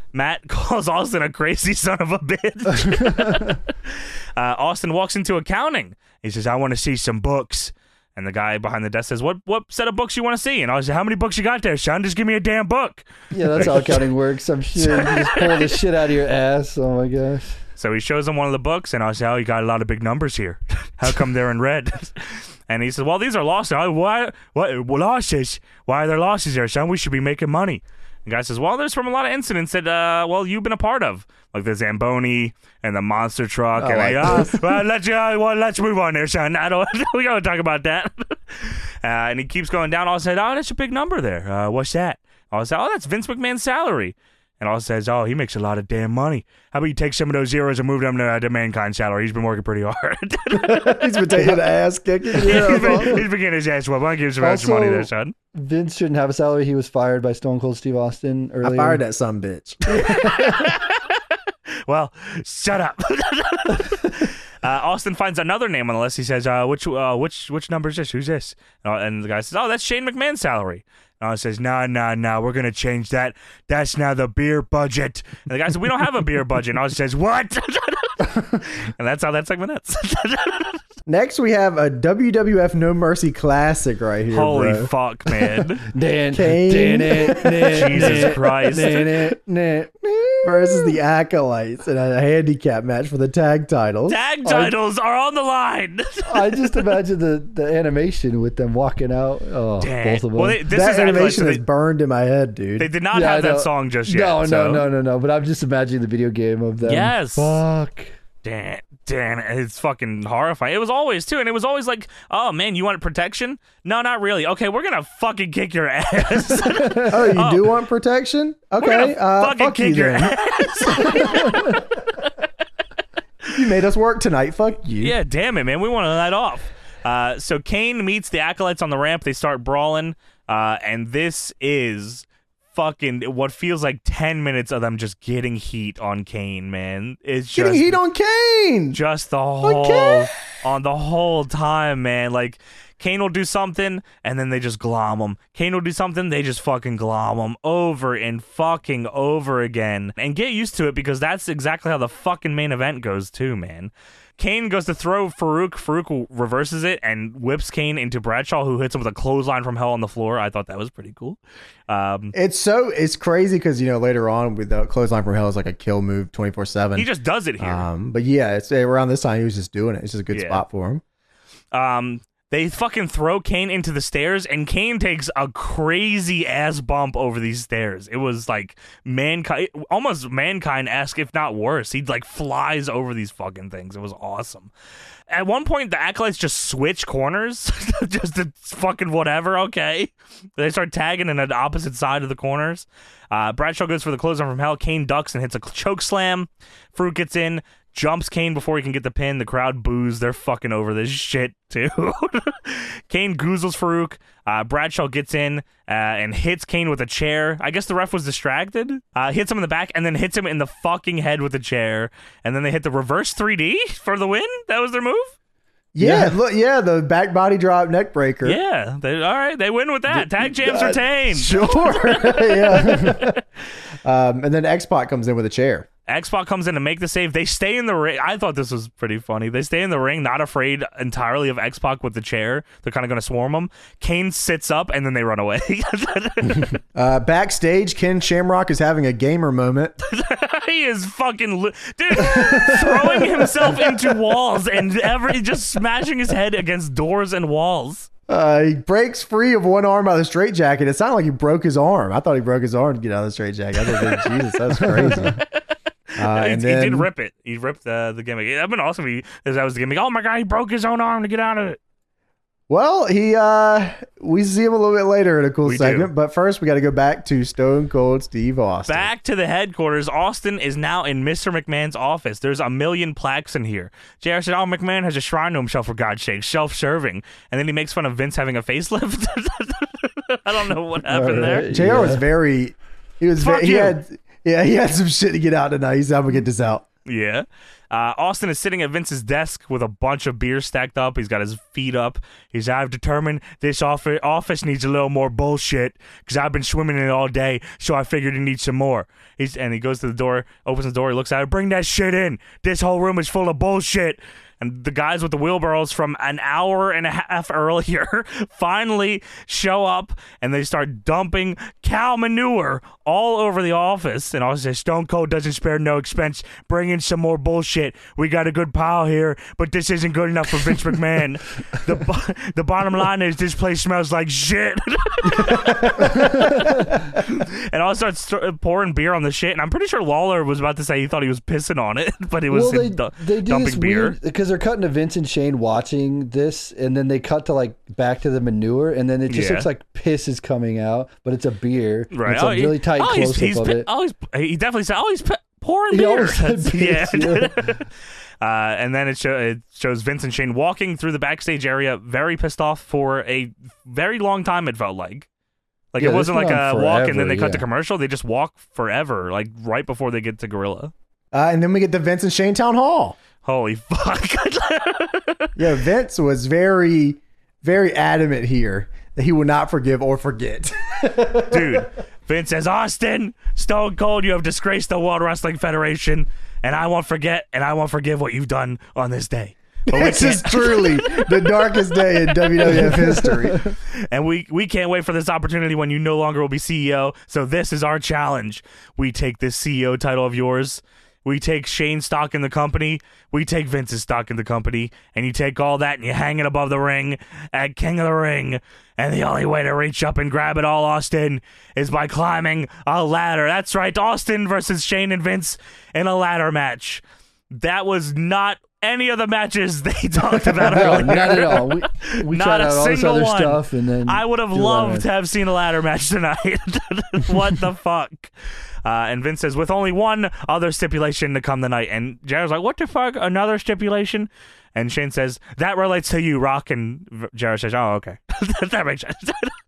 Matt calls Austin a crazy son of a bitch. uh, Austin walks into accounting. He says, I want to see some books. And the guy behind the desk says, what what set of books you want to see? And I was like, how many books you got there, son? Just give me a damn book. Yeah, that's how accounting works. I'm sure you just pull the shit out of your ass. Oh, my gosh. So he shows him one of the books, and I was like, oh, you got a lot of big numbers here. How come they're in red? And he says, well, these are losses. I, why, what, well, losses? Why are there losses there, son? We should be making money. The guy says, well, there's from a lot of incidents that, uh, well, you've been a part of, like the Zamboni and the monster truck. I and like I, this. uh, well, let's, uh, well, let's move on there, son. I don't, we got to talk about that. uh, and he keeps going down. I said, oh, that's a big number there. Uh, what's that? I said, oh, that's Vince McMahon's salary. And all says, oh, he makes a lot of damn money. How about you take some of those zeros and move them to uh, the Mankind salary? He's been working pretty hard. He's been taking the ass kicking. Yeah, he's, been, he's been getting his ass whooped. I'll give you some extra Also, money there, son. Vince shouldn't have a salary. He was fired by Stone Cold Steve Austin earlier. I fired that son bitch. Well, shut up. uh, Austin finds another name on the list. He says, uh, which uh, which which number is this? Who's this? Uh, and the guy says, oh, that's Shane McMahon's salary. And I says, no, no, no, we're going to change that. That's now the beer budget. And the guy says, we don't have a beer budget. And I says, what? And that's how that segment ends. Next, we have a W W F No Mercy Classic right here. Holy bro. fuck, man. Dan, Kane. Dan, it, Dan, Jesus it, Christ. Dan, it, Dan. Versus the Acolytes in a handicap match for the tag titles. Tag titles are on the line. I just imagine the, the animation with them walking out. Oh, Dang. both of them. Well, they, this that is animation actually, is burned in my head, dude. they did not Yeah, have I know. that song just yet. No, so. no, no, no, no. But I'm just imagining the video game of them. Yes. Fuck. Damn, damn, it's fucking horrifying. It was always too, and it was always like, oh man, you want protection? No, not really. Okay, we're gonna fucking kick your ass. oh, you Oh. do want protection? We're gonna Okay, uh, fucking fuck you kick your then. ass. You made us work tonight. Fuck you. Yeah, damn it, man. We want to let off. Uh, so Kane meets the Acolytes on the ramp. They start brawling, uh, and this is fucking what feels like ten minutes of them just getting heat on Kane, man. It's Getting just heat on Kane. just the whole Kane. on the whole time, man. Like Kane will do something and then they just glom him. Kane will do something, they just fucking glom him over and fucking over again. And get used to it because that's exactly how the fucking main event goes too, man. Kane goes to throw Farouk. Farouk reverses it and whips Kane into Bradshaw, who hits him with a clothesline from hell on the floor. I thought that was pretty cool. Um, It's so it's crazy because you know later on with the clothesline from hell is like a kill move twenty four seven. he just does it here. Um, but yeah, it's around this time he was just doing it. It's just a good Yeah. spot for him. Um, they fucking throw Kane into the stairs, and Kane takes a crazy ass bump over these stairs. It was like mankind, almost mankind-esque, if not worse. He like flies over these fucking things. It was awesome. At one point, the Acolytes just switch corners, just to fucking whatever. Okay, they start tagging in the opposite side of the corners. Uh, Bradshaw goes for the clothesline from hell. Kane ducks and hits a choke slam. Farouk gets in, jumps Kane before he can get the pin. The crowd boos. They're fucking over this shit, too. Kane goozles Farouk. Uh, Bradshaw gets in uh, and hits Kane with a chair. I guess the ref was distracted. Uh, hits him in the back and then hits him in the fucking head with a chair. And then they hit the reverse three D for the win. That was their move? Yeah, Yeah. look, yeah, the back body drop neck breaker. Yeah. They, all right. They win with that. Tag champs Uh, retained. Sure. yeah. um, and then X-Pac comes in with a chair. X-Pac comes in to make the save. They stay in the ring. I thought this was pretty funny. They stay in the ring, not afraid entirely of X-Pac with the chair. They're kind of going to swarm him. Kane sits up, and then they run away. Uh, backstage, Ken Shamrock is having a gamer moment. He is fucking... Li- Dude, throwing himself into walls and every just smashing his head against doors and walls. Uh, he breaks free of one arm out of the straitjacket. It sounded like he broke his arm. I thought he broke his arm to get out of the straitjacket. I thought, Jesus, that's crazy. Uh, he, and he then, did rip it. He ripped uh, the gimmick. That'd been awesome if, he, if that was the gimmick. Oh my God, he broke his own arm to get out of it. Well, he uh, we see him a little bit later in a cool We segment, do. but first we got to go back to Stone Cold Steve Austin. Back to the headquarters. Austin is now in Mister McMahon's office. There's a million plaques in here. J R said, oh, McMahon has a shrine to himself, for God's sake, self-serving. And then he makes fun of Vince having a facelift. I don't know what happened there. Alright. J R was Yeah. very, he was Fuck very, he you. had, yeah, he had some shit to get out tonight. He said, I'm gonna get this out. Yeah. Uh, Austin is sitting at Vince's desk with a bunch of beer stacked up. He's got his feet up. He's, I've determined this office, office needs a little more bullshit because I've been swimming in it all day, so I figured it needs some more. He's And he goes to the door, opens the door, he looks at it, bring that shit in. This whole room is full of bullshit. And the guys with the wheelbarrows from an hour and a half earlier finally show up, and they start dumping cow manure all over the office. And Austin says, Stone Cold doesn't spare no expense. Bring in some more bullshit. We got a good pile here, but this isn't good enough for Vince McMahon. The bo- the bottom line is this place smells like shit. And Austin starts st- pouring beer on the shit, and I'm pretty sure Lawler was about to say he thought he was pissing on it, but it was well, they, him du- they do dumping this beer. weird because they're cutting to Vince and Shane watching this, and then they cut to like back to the manure, and then it just Yeah. looks like piss is coming out, but it's a beer. and Right. It's oh, a he- really tight oh, close he's, he's up of pi- it. Oh, he's, he definitely said, oh, he's pi- pouring He beer. always said That's- piss, yeah. yeah. uh, and then it, show, it shows Vince and Shane walking through the backstage area, very pissed off for a very long time, it felt like. Like, Yeah, it this wasn't went like a on walk and then forever, they cut yeah. to commercial. They just walk forever, like right before they get to Gorilla. Uh, and then we get the Vince and Shane Town Hall. Holy fuck. Yeah, Vince was very, very adamant here that he would not forgive or forget. Dude, Vince says, Austin, Stone Cold, you have disgraced the World Wrestling Federation, and I won't forget and I won't forgive what you've done on this day. But we This is can't- truly the darkest day in W W F history. And we, we can't wait for this opportunity when you no longer will be C E O. So this is our challenge. We take this C E O title of yours. We take Shane's stock in the company. We take Vince's stock in the company. And you take all that and you hang it above the ring at King of the Ring. And the only way to reach up and grab it all, Austin, is by climbing a ladder. That's right, Austin versus Shane and Vince in a ladder match. That was not any of the matches they talked about No, earlier. not at all. We, we Not tried a out all this single other one. stuff, and then I would have do the loved ladder to have seen a ladder match tonight. What the fuck? Uh, and Vince says, with only one other stipulation to come tonight. And Jared's like, what the fuck? Another stipulation? And Shane says, that relates to you, Rock. And V- Jared says, oh, okay. That makes sense.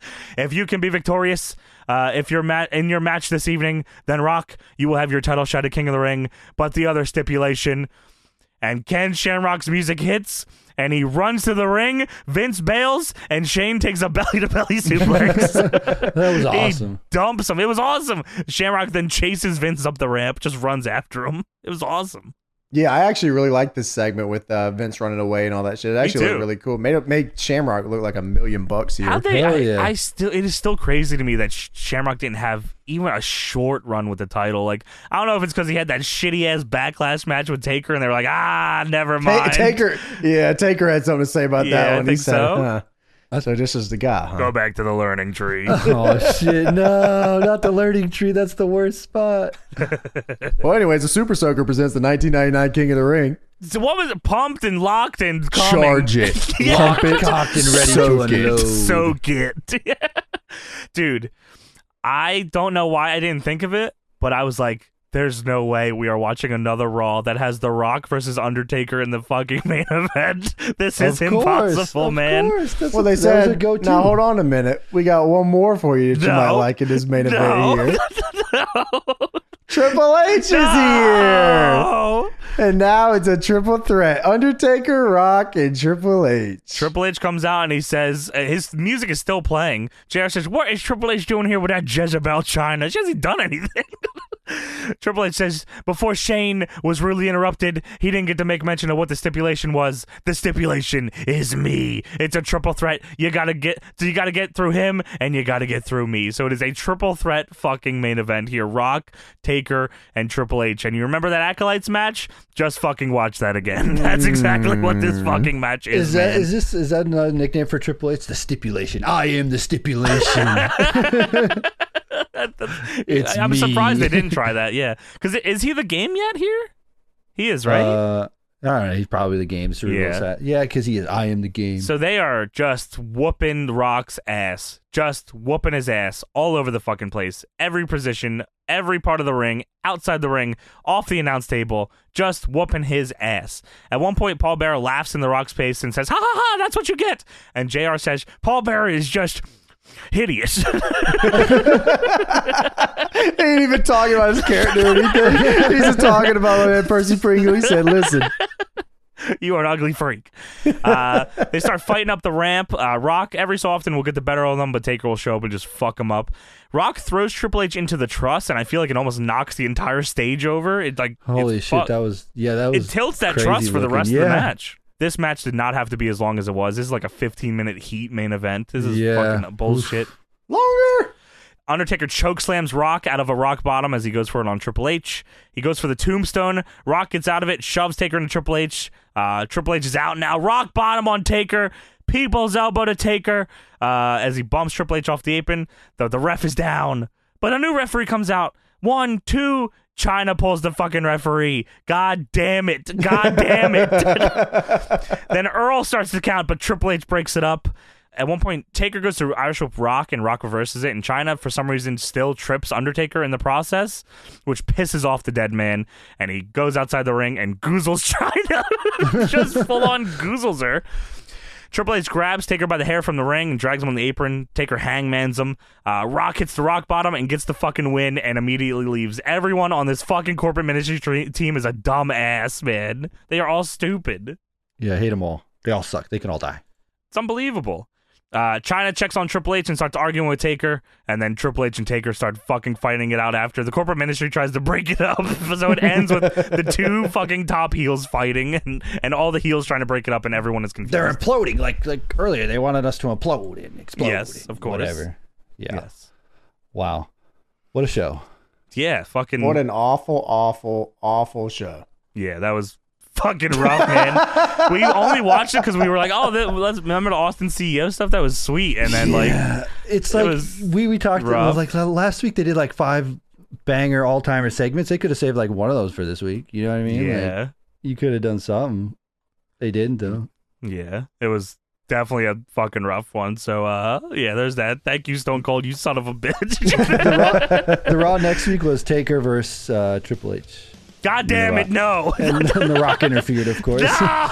If you can be victorious, uh, if you're ma- in your match this evening, then Rock, you will have your title shot at King of the Ring. But the other stipulation... And Ken Shamrock's music hits, and he runs to the ring. Vince bails, and Shane takes a belly-to-belly suplex. That was awesome. He dumps him. It was awesome. Shamrock then chases Vince up the ramp, just runs after him. It was awesome. Yeah, I actually really liked this segment with uh, Vince running away and all that shit. It actually too. looked really cool. Made it made Shamrock look like a million bucks here. How they? Hell I, yeah. I still. It is still crazy to me that Sh- Shamrock didn't have even a short run with the title. Like, I don't know if it's because he had that shitty ass backlash match with Taker, and they were like, ah, never Ta- mind. Taker, yeah, Taker had something to say about Yeah, that I one. think he said, so. huh. So this is the guy, huh? Go back to the learning tree. Oh shit! No, not the learning tree. That's the worst spot. Well, anyways, the Super Soaker presents the nineteen ninety-nine King of the Ring. So what was it? Pumped and locked and coming. Charge it. Yeah. Pump it. Cocked and ready Soak to it. unload. Soak it. Dude, I don't know why I didn't think of it, but I was like, there's no way we are watching another Raw that has The Rock versus Undertaker in the fucking main event. This is Of course, impossible, of man. course. That's Well, a- they that was a said, go-to. now hold on a minute. We got one more for you that you No. might like in this main No. event here. No. Triple H is here. No. And now it's a triple threat. Undertaker, Rock, and Triple H. Triple H comes out and he says, uh, his music is still playing. J R says, what is Triple H doing here with that Jezebel China? She hasn't done anything. Triple H says, before Shane was really interrupted, he didn't get to make mention of what the stipulation was. The stipulation is me. It's a triple threat. You gotta get, so you gotta get through him, and you gotta get through me. So it is a triple threat fucking main event here. Rock, Taker, and Triple H. And you remember that Acolytes match? Just fucking watch that again. That's exactly what this fucking match is, Is that man. is this is that another nickname for Triple H? The stipulation. I am the stipulation. It's I'm me. surprised they didn't try that. Yeah, because is he the game yet here? He is, right? Uh, I don't know. He's probably the game. So Yeah. yeah, yeah, because he is. I am the game. So they are just whooping Rock's ass, just whooping his ass all over the fucking place, every position, every part of the ring, outside the ring, off the announce table, just whooping his ass. At one point, Paul Bearer laughs in the Rock's face and says, "Ha ha ha! That's what you get." And J R says, "Paul Bearer is just hideous. He ain't even talking about his character or anything. He's just talking about what Percy Pringle. He said, listen. You are an ugly freak. Uh, they start fighting up the ramp. Uh, Rock, every so often, will get the better of them, but Taker will show up and just fuck him up. Rock throws Triple H into the truss, and I feel like it almost knocks the entire stage over. It like Holy it's shit, fu- that was yeah, that was it tilts that crazy truss for the looking. rest yeah. of the match. This match did not have to be as long as it was. This is like a fifteen minute heat main event. This is Yeah. fucking bullshit. Longer. Undertaker chokeslams Rock out of a rock bottom as he goes for it on Triple H. He goes for the tombstone. Rock gets out of it, shoves Taker into Triple H. Uh, Triple H is out now. Rock bottom on Taker. People's elbow to Taker uh, as he bumps Triple H off the apron. The, the ref is down. But a new referee comes out. One, two. China pulls the fucking referee. God damn it. God damn it. Then Earl starts to count, but Triple H breaks it up. At one point, Taker goes to Irish Whip Rock, and Rock reverses it, and China, for some reason, still trips Undertaker in the process, which pisses off the dead man, and he goes outside the ring and goozles China. Just full-on goozles her. Triple H grabs Taker by the hair from the ring and drags him on the apron. Taker hangmans him. Uh, Rock hits the rock bottom and gets the fucking win and immediately leaves. Everyone on this fucking corporate ministry tre- team is a dumb ass, man. They are all stupid. Yeah, I hate them all. They all suck. They can all die. It's unbelievable. Uh, China checks on Triple H and starts arguing with Taker, and then Triple H and Taker start fucking fighting it out after. The corporate ministry tries to break it up, so it ends with the two fucking top heels fighting, and, and all the heels trying to break it up, and everyone is confused. They're imploding like like earlier. They wanted us to implode and explode. Yes, of course. Whatever. Yeah. Yes. Wow. What a show. Yeah, fucking... What an awful, awful, awful show. Yeah, that was fucking rough, man. We only watched it because we were like, oh, that, let's remember the Austin C E O stuff? That was sweet. And then, yeah. like... It's it like, was we, we talked rough. like last week they did like five banger all-timer segments. They could have saved like one of those for this week. You know what I mean? Yeah. Like, you could have done something. They didn't, though. Yeah. It was definitely a fucking rough one. So, uh, yeah, there's that. Thank you, Stone Cold, you son of a bitch. the, Raw, the Raw next week was Taker versus uh, Triple H. God damn it, no. And then The Rock interfered, of course. No!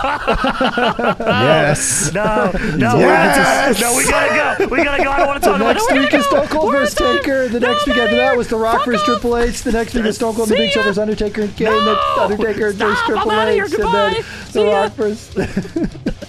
Yes. No, no, Yes. no, we gotta go. We gotta go. I don't want to The talk about it. next We're week gonna is go. Stone Cold We're versus gonna- Taker. The next No, week after man. that was The Rock Fuck versus off. Triple H. The next week is Stone Cold and the See Big Show ya. versus Undertaker and Kane. No. The Undertaker versus Stop. Triple I'm outta here. H. And Goodbye. then See The ya. Rock versus...